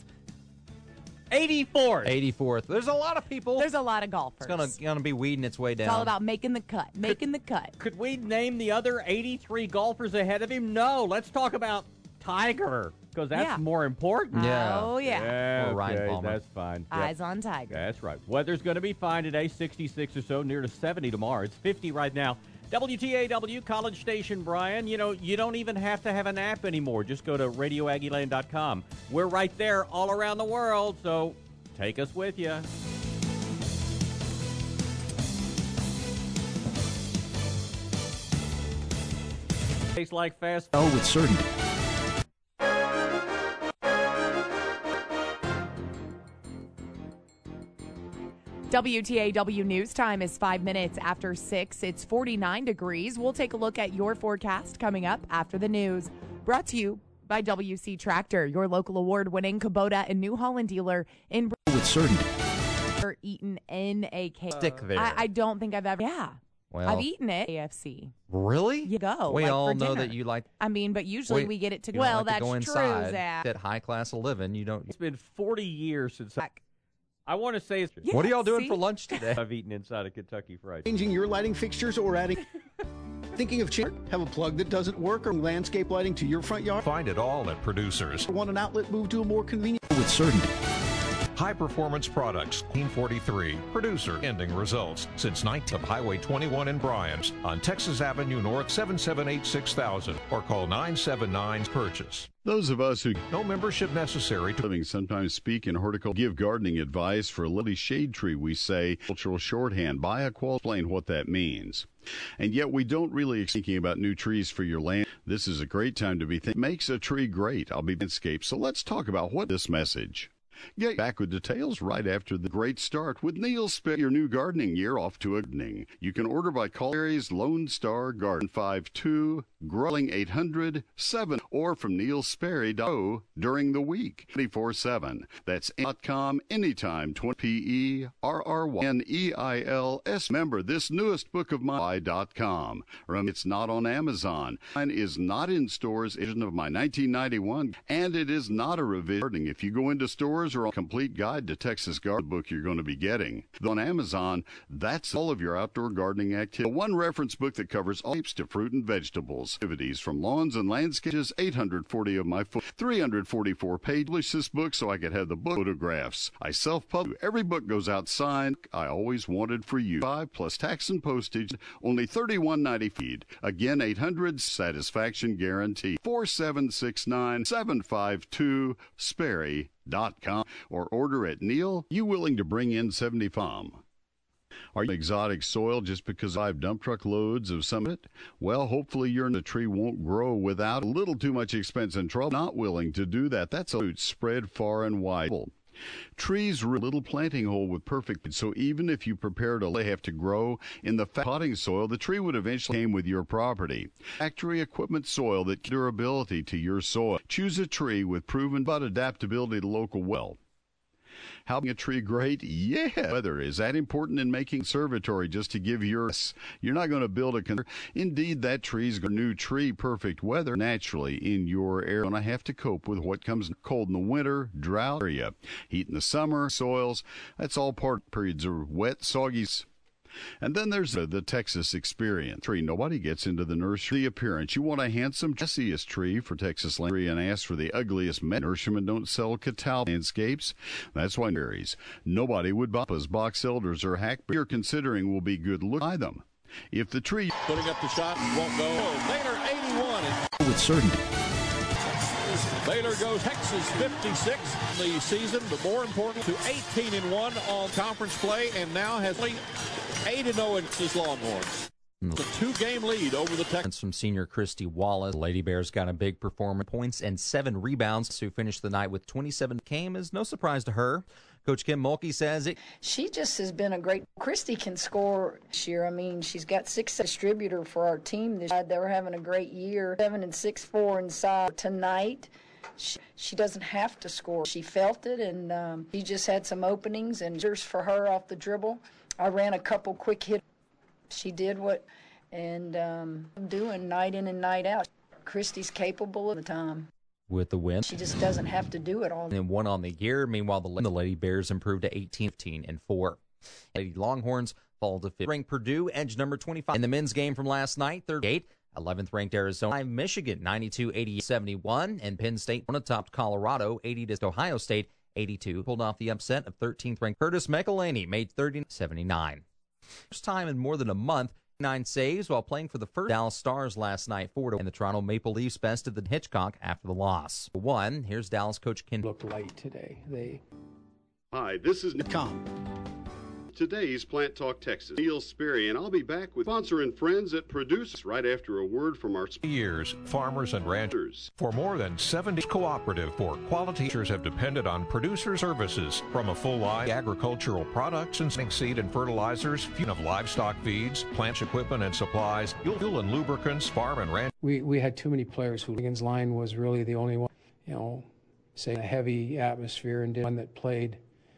84th. There's a lot of people. There's a lot of golfers. It's gonna be weeding its way down. It's all about making the cut. Could we name the other 83 golfers ahead of him? No. Let's talk about Tiger, because that's more important. Yeah. Oh, yeah. Or Ryan Palmer. That's fine. Eyes on Tiger. That's right. Weather's going to be fine today, 66 or so, near to 70 tomorrow. It's 50 right now. WTAW, College Station, Bryan. You know, you don't even have to have an app anymore. Just go to radioaggieland.com. We're right there all around the world, so take us with you. Tastes like fast food. Oh, with certainty. WTAW News Time is 5 minutes after 6. It's 49 degrees. We'll take a look at your forecast coming up after the news. Brought to you by WC Tractor, your local award-winning Kubota and New Holland dealer in with certainty. Eaten NAK. Stick there. I don't think I've ever. Yeah. Well, I've eaten it. AFC. Really? You go. We like all for know dinner. that you like. I mean, but usually we get it to you well. don't like That's to go true, inside. Zach. That high class of living, you don't. It's been 40 years since I want to say it's... Yeah, what are y'all doing see? for lunch today? I've eaten inside a Kentucky Fried. Changing your lighting fixtures or adding... Thinking of change? Have a plug that doesn't work or landscape lighting to your front yard? Find it all at Producers. Want an outlet moved to a more convenient... With certainty. High Performance Products, 1943. Producer, ending results since 19 of Highway 21 in Bryan's on Texas Avenue North, 778-6000, or call 979-PURCHASE. Those of us who No membership necessary to living sometimes speak in horticulture, give gardening advice for a lily shade tree. We say cultural shorthand. Buy a qual. Explain what that means. And yet we don't really thinking about new trees for your land. This is a great time to be thinking. Makes a tree great. I'll be landscape. So let's talk about what this message. Get back with details right after the great start with Neil Sperry. Your new gardening year off to a gardening. You can order by call Aries Lone Star Garden 52 Growling 800-7 or from neilsperry.co during the week 24/7. That's .com anytime 20 PERRYNEILS. Remember this newest book of mine .com. Remember it's not on Amazon. Mine is not in stores. Edition of my 1991 and it is not a revision. If you go into stores stores or a complete guide to Texas garden book you're going to be getting. On Amazon, that's all of your outdoor gardening activity. One reference book that covers all types of fruit and vegetables. Activities from lawns and landscapes, 840 of my 344 pages. This book so I could have the book photographs. I self-publish. Every book goes out signed. I always wanted for you. 5 plus tax and postage, only $31.90 feed. Again, 800 satisfaction guarantee. 4769-752 Sperry.com or order at Neil. You willing to bring in 70 farm? Are you exotic soil just because 5 dump truck loads of some of it? Well, hopefully the tree won't grow without a little too much expense and trouble. Not willing to do that. That's a root spread far and wide. Trees are a little planting hole with perfect, so even if you prepared they have to grow in the potting soil, the tree would eventually came with your property. Factory equipment soil that durability to your soil. Choose a tree with proven but adaptability to local well. How a tree great? Yeah. Weather is that important in making conservatory just to give you're not going to build a indeed that tree's new tree perfect weather naturally in your area. And I have to cope with what comes cold in the winter, drought area, heat in the summer, soils. That's all part periods of wet, soggy. And then there's the Texas experience. Tree. Nobody gets into the nursery. The appearance. You want a handsome, dressiest tree for Texas land and ask for the ugliest nurserymen don't sell catalpa landscapes. That's why berries. Nobody would buy as box elders or hackberries you're considering will be good look. Buy them. If the tree putting up the shot won't go. Baylor 81 with certainty. Baylor goes Texas 56 in the season, but more important to 18-1 on conference play, and now has 8-0 in his Longhorns. It's a 2-game lead over the Texans. From senior Christy Wallace. Lady Bears got a big performance, points and 7 rebounds, who finished the night with 27. Came as no surprise to her. Coach Kim Mulkey says it. She just has been a great. Christy can score this year. I mean, she's got 6 distributor for our team this year. They were having a great year. 7 and 6-4 inside tonight. She doesn't have to score. She felt it, and she just had some openings and for her off the dribble. I ran a couple quick hits. She did what, and doing night in and night out. Christy's capable of the time. With the win, she just doesn't have to do it all. And 1 on the year. Meanwhile, the Lady Bears improved to 18-15-4. Lady Longhorns fall to 5th ranked Purdue, edge number 25. In the men's game from last night, 38. 11th ranked Arizona, Michigan 92-80-71, and Penn State topped Colorado 80 to Ohio State 82. Pulled off the upset of 13th ranked Curtis McElhaney, made 30-79. First time in more than a month, 9 saves while playing for the first Dallas Stars last night. 4-1, and the Toronto Maple Leafs bested the Hitchcock after the loss. 1. Here's Dallas coach Ken. Looked light today. Hi, this is Tom. Today's Plant Talk Texas. Neil Sperry, and I'll be back with sponsor and friends at Produce right after a word from our years, farmers and ranchers. For more than 70 cooperative for quality teachers have depended on producer services from a full line agricultural products and seed and fertilizers, of livestock feeds, plant equipment and supplies, fuel and lubricants, farm and ranch. We had too many players who Wiggins' line was really the only one, say a heavy atmosphere and did one that played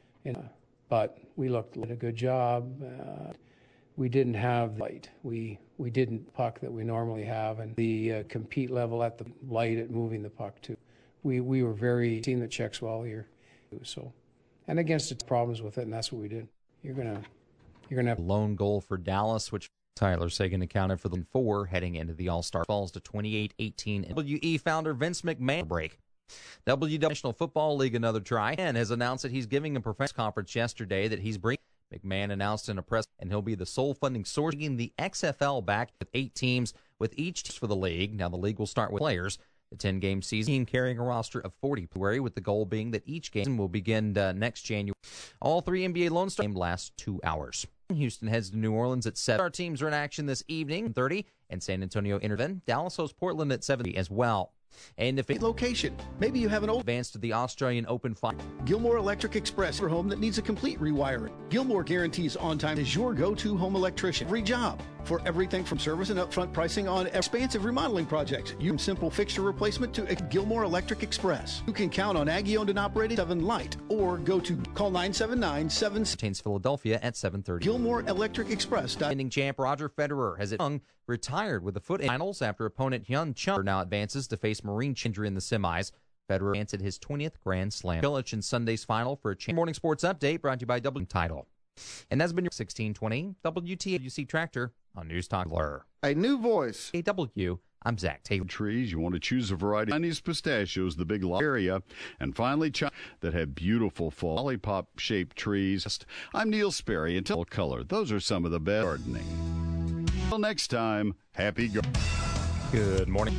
but we looked at a good job. We didn't have the light. We didn't puck that we normally have, and the compete level at the light at moving the puck too. We were very team that checks well here. So, and against its problems with it, and that's what we did. You're gonna have lone goal for Dallas, which Tyler Sagan accounted for the 4 heading into the All-Star. Falls to 28-18. WE founder Vince McMahon break. National Football League another try and has announced that he's giving a press conference yesterday that he's bringing. McMahon announced in a press, and he'll be the sole funding source, bringing the XFL back with 8 teams, with each team for the league. Now the league will start with players. The 10-game season carrying a roster of 40, with the goal being that each game will begin next January. All 3 NBA Lone Star games last 2 hours. Houston heads to New Orleans at 7. Our teams are in action this evening, 30, and San Antonio intervene. Dallas hosts Portland at 70 as well. And if location, maybe you have an old advance to the Australian Open final. Gilmore Electric Express for home that needs a complete rewiring. Gilmore guarantees on time is your go-to home electrician. Every job for everything from service and upfront pricing on expansive remodeling projects. From simple fixture replacement to Gilmore Electric Express. You can count on Aggie owned and operated 7 Light or call 979-7. Contains Philadelphia at 7:30. Gilmore Electric Express. Defending champ Roger Federer has retired with the foot in finals after opponent Hyun Chung now advances to face Marine injury in the semis. Federer answered his 20th Grand Slam. Illich in Sunday's final for a morning sports update brought to you by W Title. And that's been your 1620 WTAC Tractor on News Talk Blur. A new voice. AW. I'm Zach Taylor. Trees, you want to choose a variety of Chinese pistachios, the big area, and finally that have beautiful fall lollipop-shaped trees. I'm Neil Sperry. Until color, those are some of the best gardening. Until next time, happy gardening. Good morning.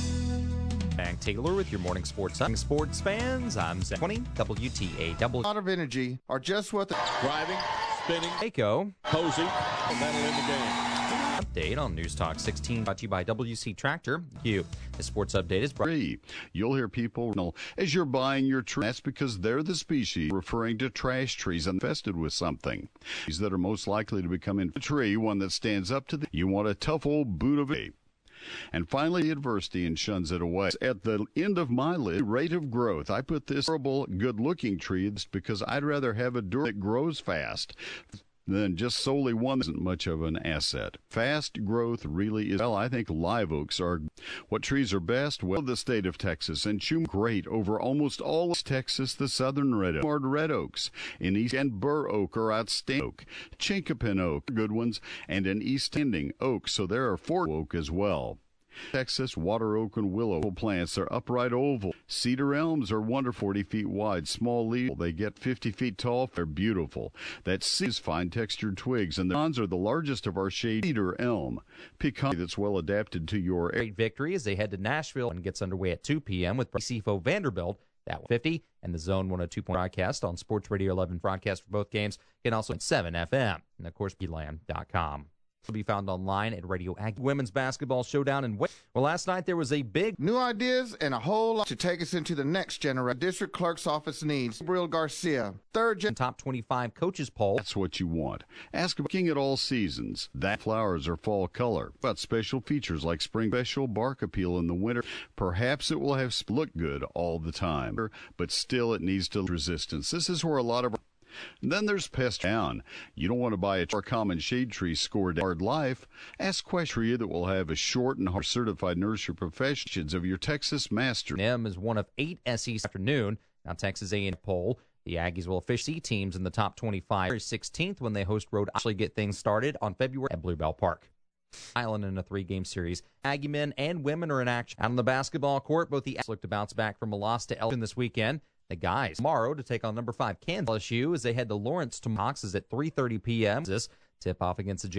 Zach Taylor with your morning sports fans. I'm Zach 20 WTAW. A lot of energy are just what the driving, spinning, Echo, Posey, and that'll end the game. Update on News Talk 16 brought to you by WC Tractor. The sports update is brought. You'll hear people as you're buying your tree. That's because they're the species referring to trash trees infested with something. These that are most likely to become a tree, one that stands up to you want a tough old boot of a. And finally, adversity and shuns it away. At the end of my rate of growth, I put this horrible, good-looking tree because I'd rather have a that grows fast than just solely one that isn't much of an asset. Fast growth really is. Well, I think live oaks are what trees are best. Well, the state of Texas and great over almost all of Texas. The southern red oaks in East and Burr oak are outstanding. Oak, chinkapin oak, good ones, and an East standing oak. So there are 4 oak as well. Texas water oak and willow plants are upright oval. Cedar elms are 140 feet wide, small leaves. They get 50 feet tall. They're beautiful. That is fine textured twigs, and the pecans are the largest of our shade. Cedar elm, pecan that's well adapted to your area. Great victory as they head to Nashville and gets underway at 2 p.m. with Cifo Vanderbilt. That 50 and the Zone 102 broadcast on Sports Radio 11 broadcast for both games. You can also at 7 FM and of course BLAM.com. Will be found online at Radio Aggie. Women's basketball showdown in well, last night there was a big new ideas and a whole lot to take us into the next generation. District Clerk's office needs Gabriel Garcia, top 25 coaches poll. That's what you want. Ask about looking at all seasons. That flowers or fall color. But special features like spring special bark appeal in the winter. Perhaps it will have look good all the time, but still it needs to resistance. This is where a lot of. And then there's pest down. You don't want to buy a common shade tree scored hard life. Ask tree that will have a short and hard certified nursery professions of your Texas master. M is one of 8 SEC afternoon. Now Texas A&M poll. The Aggies will officially see teams in the top 25. 16th when they host Rhode Island. Actually get things started on February at Bluebell Park. Island in a 3-game series. Aggie men and women are in action. Out on the basketball court, both the Aggies look to bounce back from a loss to Elgin this weekend. The guys tomorrow to take on number 5 Kansas LSU as they head to Lawrence to Moxes at 3:30 p.m. This tip-off against the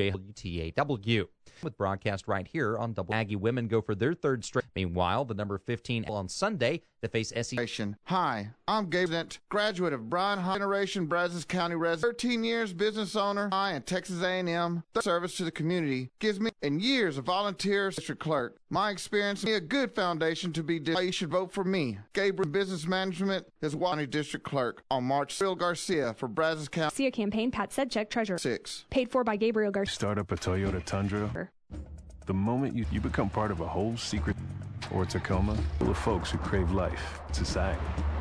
JWTAW. With broadcast right here on Double. Aggie women go for their 3rd straight. Meanwhile, the number 15 on Sunday to face SEC. Hi, I'm Gabe, graduate of Bryan High Generation, Brazos County resident, 13 years business owner, and Texas A&M. Service to the community gives me and years of volunteer district clerk. My experience is a good foundation to be. You should vote for me. Gabriel Business Management is County District Clerk on March. Gabriel Garcia for Brazos County. See a campaign. Pat Sedchek, Treasurer. 6. Paid for by Gabriel Garcia. Start up a Toyota Tundra. The moment you become part of a whole secret or Tacoma, full of folks who crave life, society,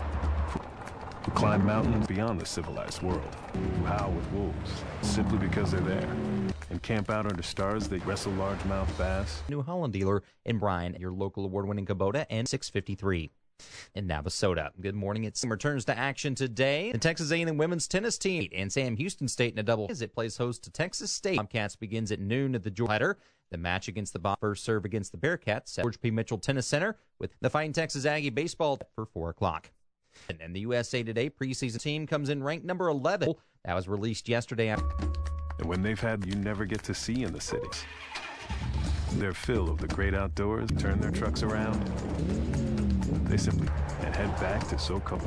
who climb mountains beyond the civilized world, who howl with wolves simply because they're there, and camp out under stars that wrestle largemouth bass. New Holland dealer in Bryan, your local award-winning Kubota, and 653. In Navasota. Good morning. It returns to action today. The Texas A&M women's tennis team and Sam Houston State in a double as it plays host to Texas State. Bobcats begins at noon at the Georgia Header. The match against the first serve against the Bearcats at George P. Mitchell Tennis Center with the Fighting Texas Aggie baseball for 4 o'clock. And the USA Today preseason team comes in ranked number 11. That was released yesterday. And when they've had you never get to see in the cities, they're filled of the great outdoors, turn their trucks around. They simply and head back to SoCo.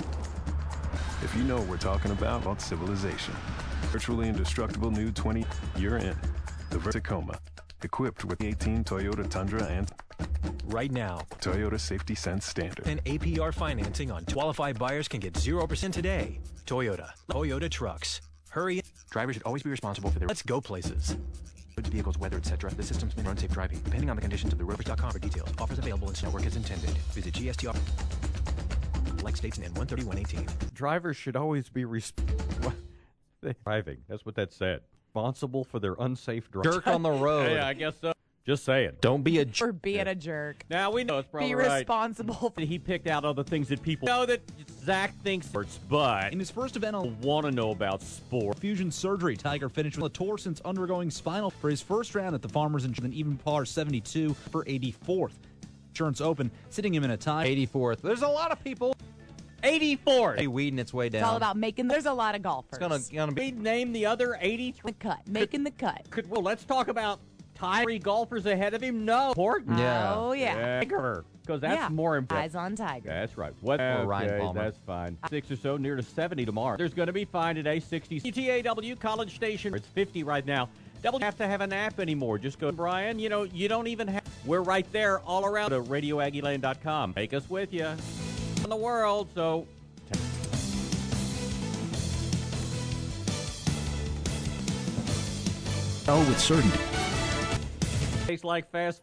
If you know what we're talking about civilization. Virtually indestructible new 20, you're in. The Tacoma, equipped with the 18 Toyota Tundra and right now, Toyota Safety Sense Standard. And APR financing on qualified buyers can get 0% today. Toyota trucks. Hurry. Drivers should always be responsible for their. Let's go places. Vehicles, weather, etc. The system's been run safe driving. Depending on the conditions of the road.com for details. Offers available and network as intended. Visit GST. Like states in N13118. Drivers should always be driving. That's what that said. Responsible for their unsafe driving. Jerk on the road. Yeah, I guess so. Just saying. Don't be a jerk. For being a jerk. Now we know it's probably Be right. responsible. He picked out other things that people know that Zach thinks sports, but In his first event on want to know about sport. fusion surgery, Tiger finished with a tour since undergoing spinal for his first round at the Farmers Insurance, an even par 72 for 84th. Insurance Open, sitting him in a tie. 84th. There's a lot of people. 84th. Weeding its way down. It's all about making. There's a lot of golfers. It's gonna be. Name the other 83. The cut. Making the cut. Well, let's talk about three golfers ahead of him. No. Important. Yeah. Oh, yeah. Tiger. Because that's more important. Eyes on Tiger. That's right. What? Or Ryan Palmer. That's fine. 6 or so, near to 70 tomorrow. There's going to be fine today. 60. TAW College Station. It's 50 right now. Don't have to have an app anymore. Just go, Brian. You know, you don't even have. We're right there, all around. At RadioAggieLand.com. Take us with you in the world. So. Oh, with certainty. Tastes like fast.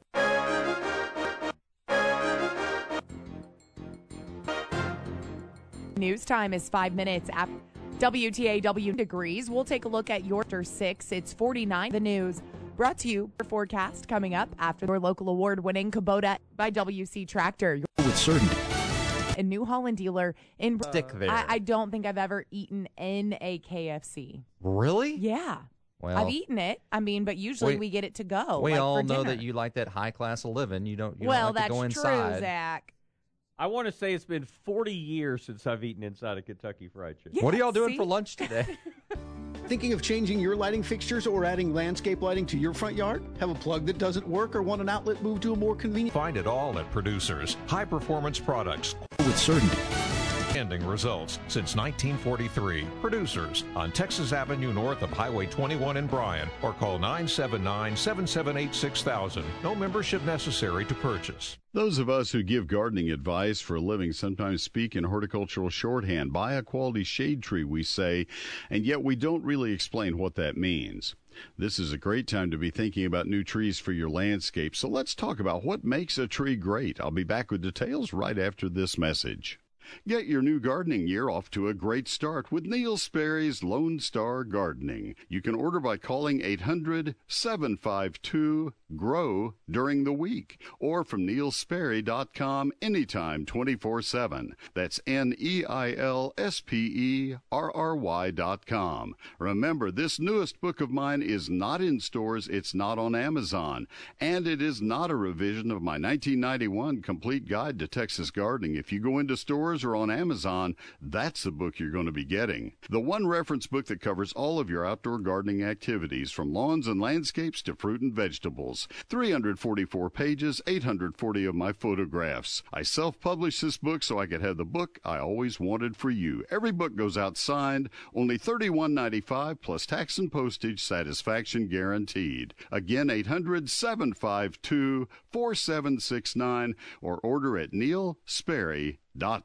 News time is 5 minutes after WTAW degrees. We'll take a look at your after 6. It's 49. The news brought to you for forecast coming up after your local award-winning Kubota by WC Tractor. With certainty. A New Holland dealer in Stick there. I don't think I've ever eaten in a KFC. Really? Yeah. Well, I've eaten it. I mean, but usually we get it to go. We like all for know dinner. that you like that high class of living. You don't well, like to go that's inside. true, Zach. I want to say it's been 40 years since I've eaten inside a Kentucky Fried Chicken. Yeah, What are y'all doing see? for lunch today? Thinking of changing your lighting fixtures or adding landscape lighting to your front yard? Have a plug that doesn't work or want an outlet moved to a more convenient? Find it all at Producers. High performance products. With certainty. Ending results since 1943. Producers on Texas Avenue north of Highway 21 in Bryan, or call 979-778-6000. No membership necessary to purchase. Those of us who give gardening advice for a living sometimes speak in horticultural shorthand. Buy a quality shade tree, we say, and yet we don't really explain what that means. This is a great time to be thinking about new trees for your landscape, so let's talk about what makes a tree great. I'll be back with details right after this message. Get your new gardening year off to a great start with Neil Sperry's Lone Star Gardening. You can order by calling 800-752-GROW during the week or from neilsperry.com anytime 24/7. That's NEILSPERRY.com. Remember, this newest book of mine is not in stores, it's not on Amazon, and it is not a revision of my 1991 Complete Guide to Texas Gardening. If you go into stores or on Amazon, that's the book you're going to be getting. The one reference book that covers all of your outdoor gardening activities, from lawns and landscapes to fruit and vegetables. 344 pages, 840 of my photographs. I self-published this book so I could have the book I always wanted for you. Every book goes out signed, only $31.95 plus tax and postage, satisfaction guaranteed. Again, 800-752-4769 or order at neilsperry.com.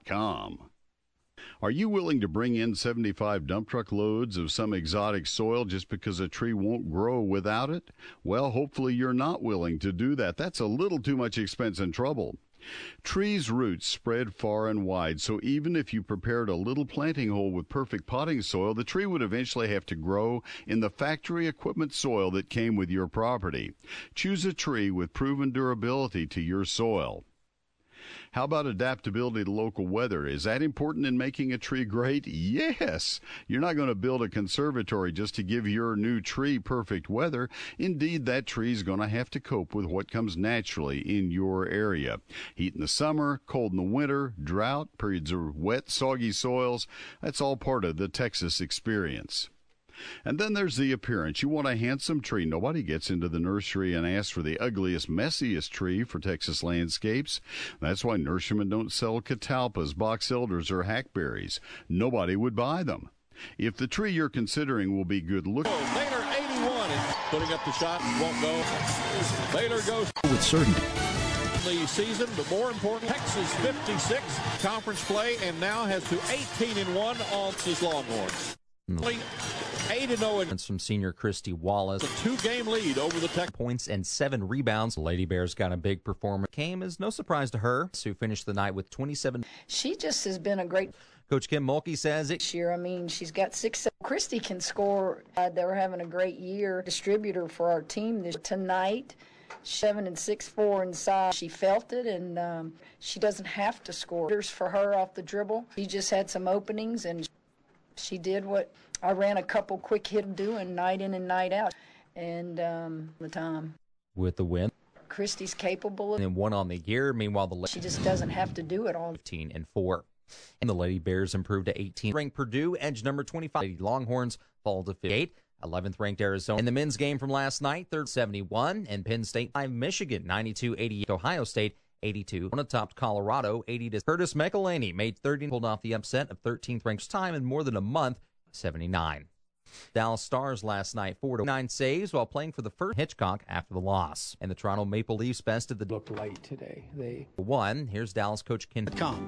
Are you willing to bring in 75 dump truck loads of some exotic soil just because a tree won't grow without it? Well, hopefully you're not willing to do that. That's a little too much expense and trouble. Trees' roots spread far and wide, so even if you prepared a little planting hole with perfect potting soil, the tree would eventually have to grow in the factory equipment soil that came with your property. Choose a tree with proven durability to your soil. How about adaptability to local weather? Is that important in making a tree great? Yes. You're not going to build a conservatory just to give your new tree perfect weather. Indeed, that tree is going to have to cope with what comes naturally in your area. Heat in the summer, cold in the winter, drought, periods of wet, soggy soils. That's all part of the Texas experience. And then there's the appearance. You want a handsome tree. Nobody gets into the nursery and asks for the ugliest, messiest tree for Texas landscapes. That's why nurserymen don't sell catalpas, box elders, or hackberries. Nobody would buy them. If the tree you're considering will be good looking. Baylor 81 is putting up the shot, won't go. Baylor goes With certainty. the season, but more important, Texas 56 conference play, and now has to 18-1 on his Longhorns. 8-0 and from senior Christy Wallace. A 2-game lead over the Tech. Points and 7 rebounds. Lady Bears got a big performance. Came as no surprise to her, who finished the night with 27. She just has been a great Coach Kim Mulkey says it. this year. I mean, she's got 6. Christy can score. They were having a great year. Distributor for our team this tonight. 7'6'4" inside. She felt it, and she doesn't have to score. For her off the dribble, she just had some openings, and she did what I ran a couple quick hit doing night in and night out, and the time. With the win, Christy's capable of. And one on the year. Meanwhile, she just doesn't have to do it all. 15-4. And the Lady Bears improved to 18. Ranked Purdue, edge number 25. Lady Longhorns fall to 58. 11th ranked Arizona. In the men's game from last night, 71. And Penn State 5 Michigan 92-88. Ohio State 82. On topped Colorado 80. Curtis McElhaney made 30. Pulled off the upset of 13th ranked time in more than a month. 79. Dallas Stars last night 4-9 saves while playing for the first Hitchcock after the loss. And the Toronto Maple Leafs bested the looked light today. They won. Here's Dallas coach Ken.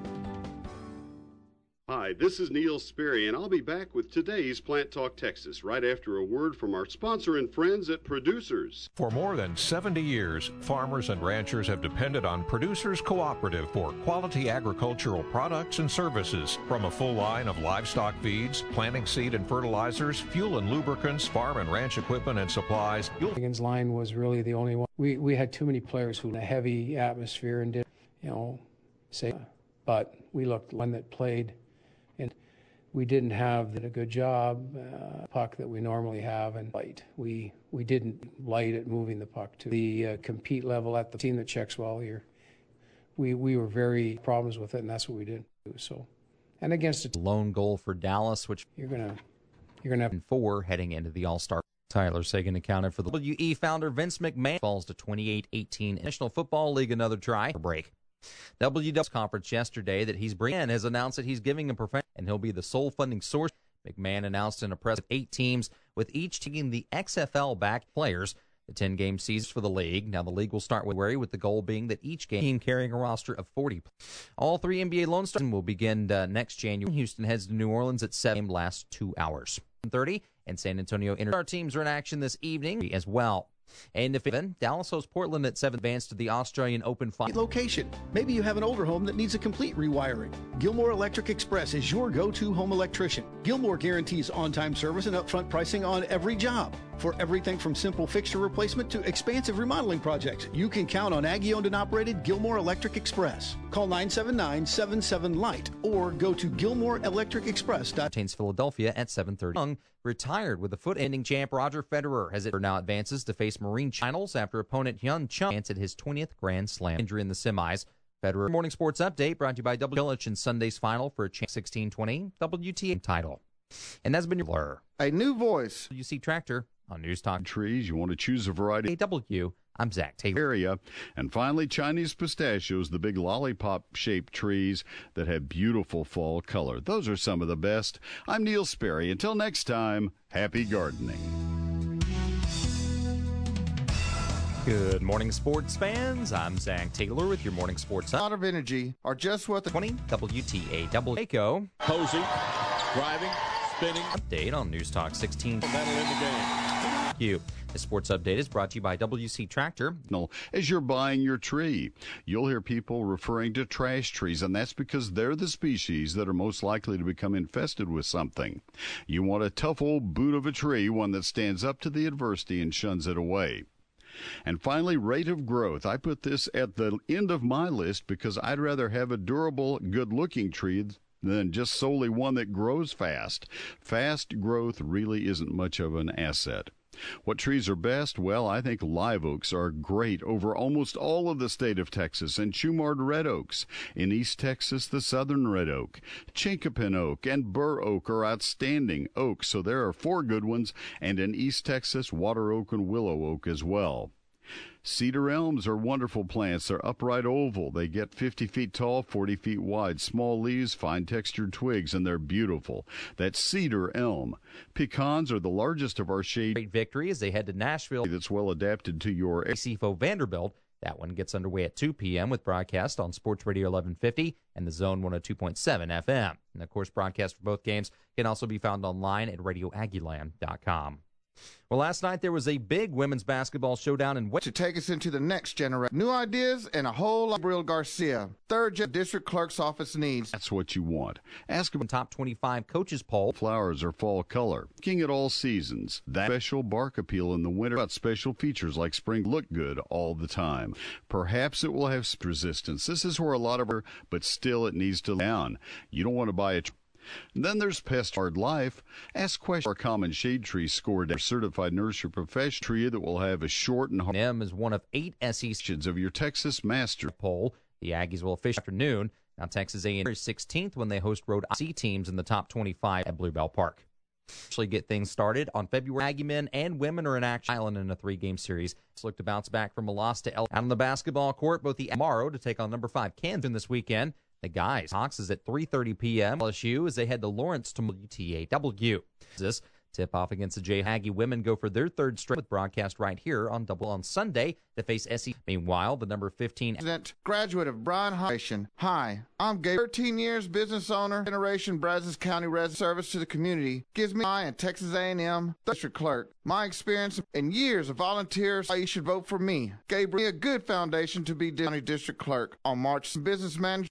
Hi, this is Neil Sperry, and I'll be back with today's Plant Talk Texas right after a word from our sponsor and friends at Producers. For more than 70 years, farmers and ranchers have depended on Producers Cooperative for quality agricultural products and services. From a full line of livestock feeds, planting seed and fertilizers, fuel and lubricants, farm and ranch equipment and supplies. Michigan's line was really the only one. We had too many players who had a heavy atmosphere and did, but we looked one that played. And we didn't have a good job, puck that we normally have, and light. We didn't light at moving the puck to the compete level at the team that checks well here. We were very problems with it, and that's what we did. So, and against a lone goal for Dallas, which you're gonna have 4 heading into the All-Star. Tyler Sagan accounted for the WE founder Vince McMahon falls to 28-18. National Football League another try for break. WW's conference yesterday that he's bringing in has announced that he's giving a professional, and he'll be the sole funding source. McMahon announced in a press 8 teams, with each taking the XFL back players. The 10-game season for the league. Now the league will start with the goal being that each team carrying a roster of 40. All 3 NBA Lone Stars will begin next January. Houston heads to New Orleans at 7. Last 2 hours. 30 and San Antonio Our teams are in action this evening as well. And if Dallas hosts Portland at 7, advanced to the Australian Open final. Location. Maybe you have an older home that needs a complete rewiring. Gilmore Electric Express is your go-to home electrician. Gilmore guarantees on-time service and upfront pricing on every job. For everything from simple fixture replacement to expansive remodeling projects, you can count on Aggie-owned and operated Gilmore Electric Express. Call 979-77-LIGHT or go to GilmoreElectricExpress. Contains Philadelphia at 7:30. Young retired with the foot-ending champ Roger Federer as it now advances to face Marine finals after opponent Hyun Chung at his 20th Grand Slam. Injury in the semis. Federer. Morning Sports Update brought to you by Village in Sunday's final for a 16-20 WTA title. And that's been your Blur. A new voice. WC Tractor on News Talk. Trees, you want to choose a variety. AW. I'm Zach Taylor. Area. And finally, Chinese pistachios, the big lollipop-shaped trees that have beautiful fall color. Those are some of the best. I'm Neil Sperry. Until next time, happy gardening. Good morning, sports fans. I'm Zach Taylor with your morning sports. A lot of energy are just what the 20 WTAW. Waco. Posey, driving, spinning. Update on News Talk 16. That'll end the game. Thank you. The sports update is brought to you by WC Tractor. As you're buying your tree, you'll hear people referring to trash trees, and that's because they're the species that are most likely to become infested with something. You want a tough old boot of a tree, one that stands up to the adversity and shuns it away. And finally, rate of growth. I put this at the end of my list because I'd rather have a durable, good-looking tree than just solely one that grows fast. Fast growth really isn't much of an asset. What trees are best? Well, I think live oaks are great over almost all of the state of Texas, and Shumard red oaks. In East Texas, the southern red oak, chinkapin oak, and bur oak are outstanding oaks, so there are 4 good ones, and in East Texas, water oak and willow oak as well. Cedar elms are wonderful plants. They're upright oval. They get 50 feet tall, 40 feet wide. Small leaves, fine textured twigs, and they're beautiful. That's cedar elm. Pecans are the largest of our shade. Great victory as they head to Nashville. That's well adapted to your CFO Vanderbilt. That one gets underway at 2 p.m. with broadcast on Sports Radio 1150 and the Zone 102.7 FM. And, of course, broadcast for both games can also be found online at RadioAggieland.com. Well, last night there was a big women's basketball showdown in to take us into the next generation. New ideas and a whole lot. Gabriel Garcia, third district clerk's office needs. That's what you want. Ask about top 25 coaches poll. Flowers or fall color. King at all seasons. That special bark appeal in the winter. About special features like spring look good all the time. Perhaps it will have resistance. This is where a lot of her, but still it needs to down. You don't want to buy a Then there's Pest Hard Life. Ask questions. Our common shade tree scored a certified nursery professional tree that will have a short and hard. M is one of 8 SECs of your Texas Master poll. The Aggies will officially afternoon. Now Texas A&M is 16th when they host Rhode Island teams in the top 25 at Bluebell Park. Actually get things started on February. Aggie men and women are in action Island in a 3-game series. Let's look to bounce back from a loss to Out on the basketball court, both the tomorrow to take on number 5 Kansas this weekend. The guys, Hawks is at 3:30 p.m. LSU as they head to Lawrence to WTAW. This tip-off against the J. Aggie women go for their third straight with broadcast right here on Double on Sunday to face SEC. Meanwhile, the number 15 graduate of Bryan High. Hi, I'm Gabe. 13 years business owner, generation Brazos County resident service to the community gives me and Texas A&M district clerk. My experience and years of volunteers, why you should vote for me. Gabriel, a good foundation to be county district clerk on March business manager.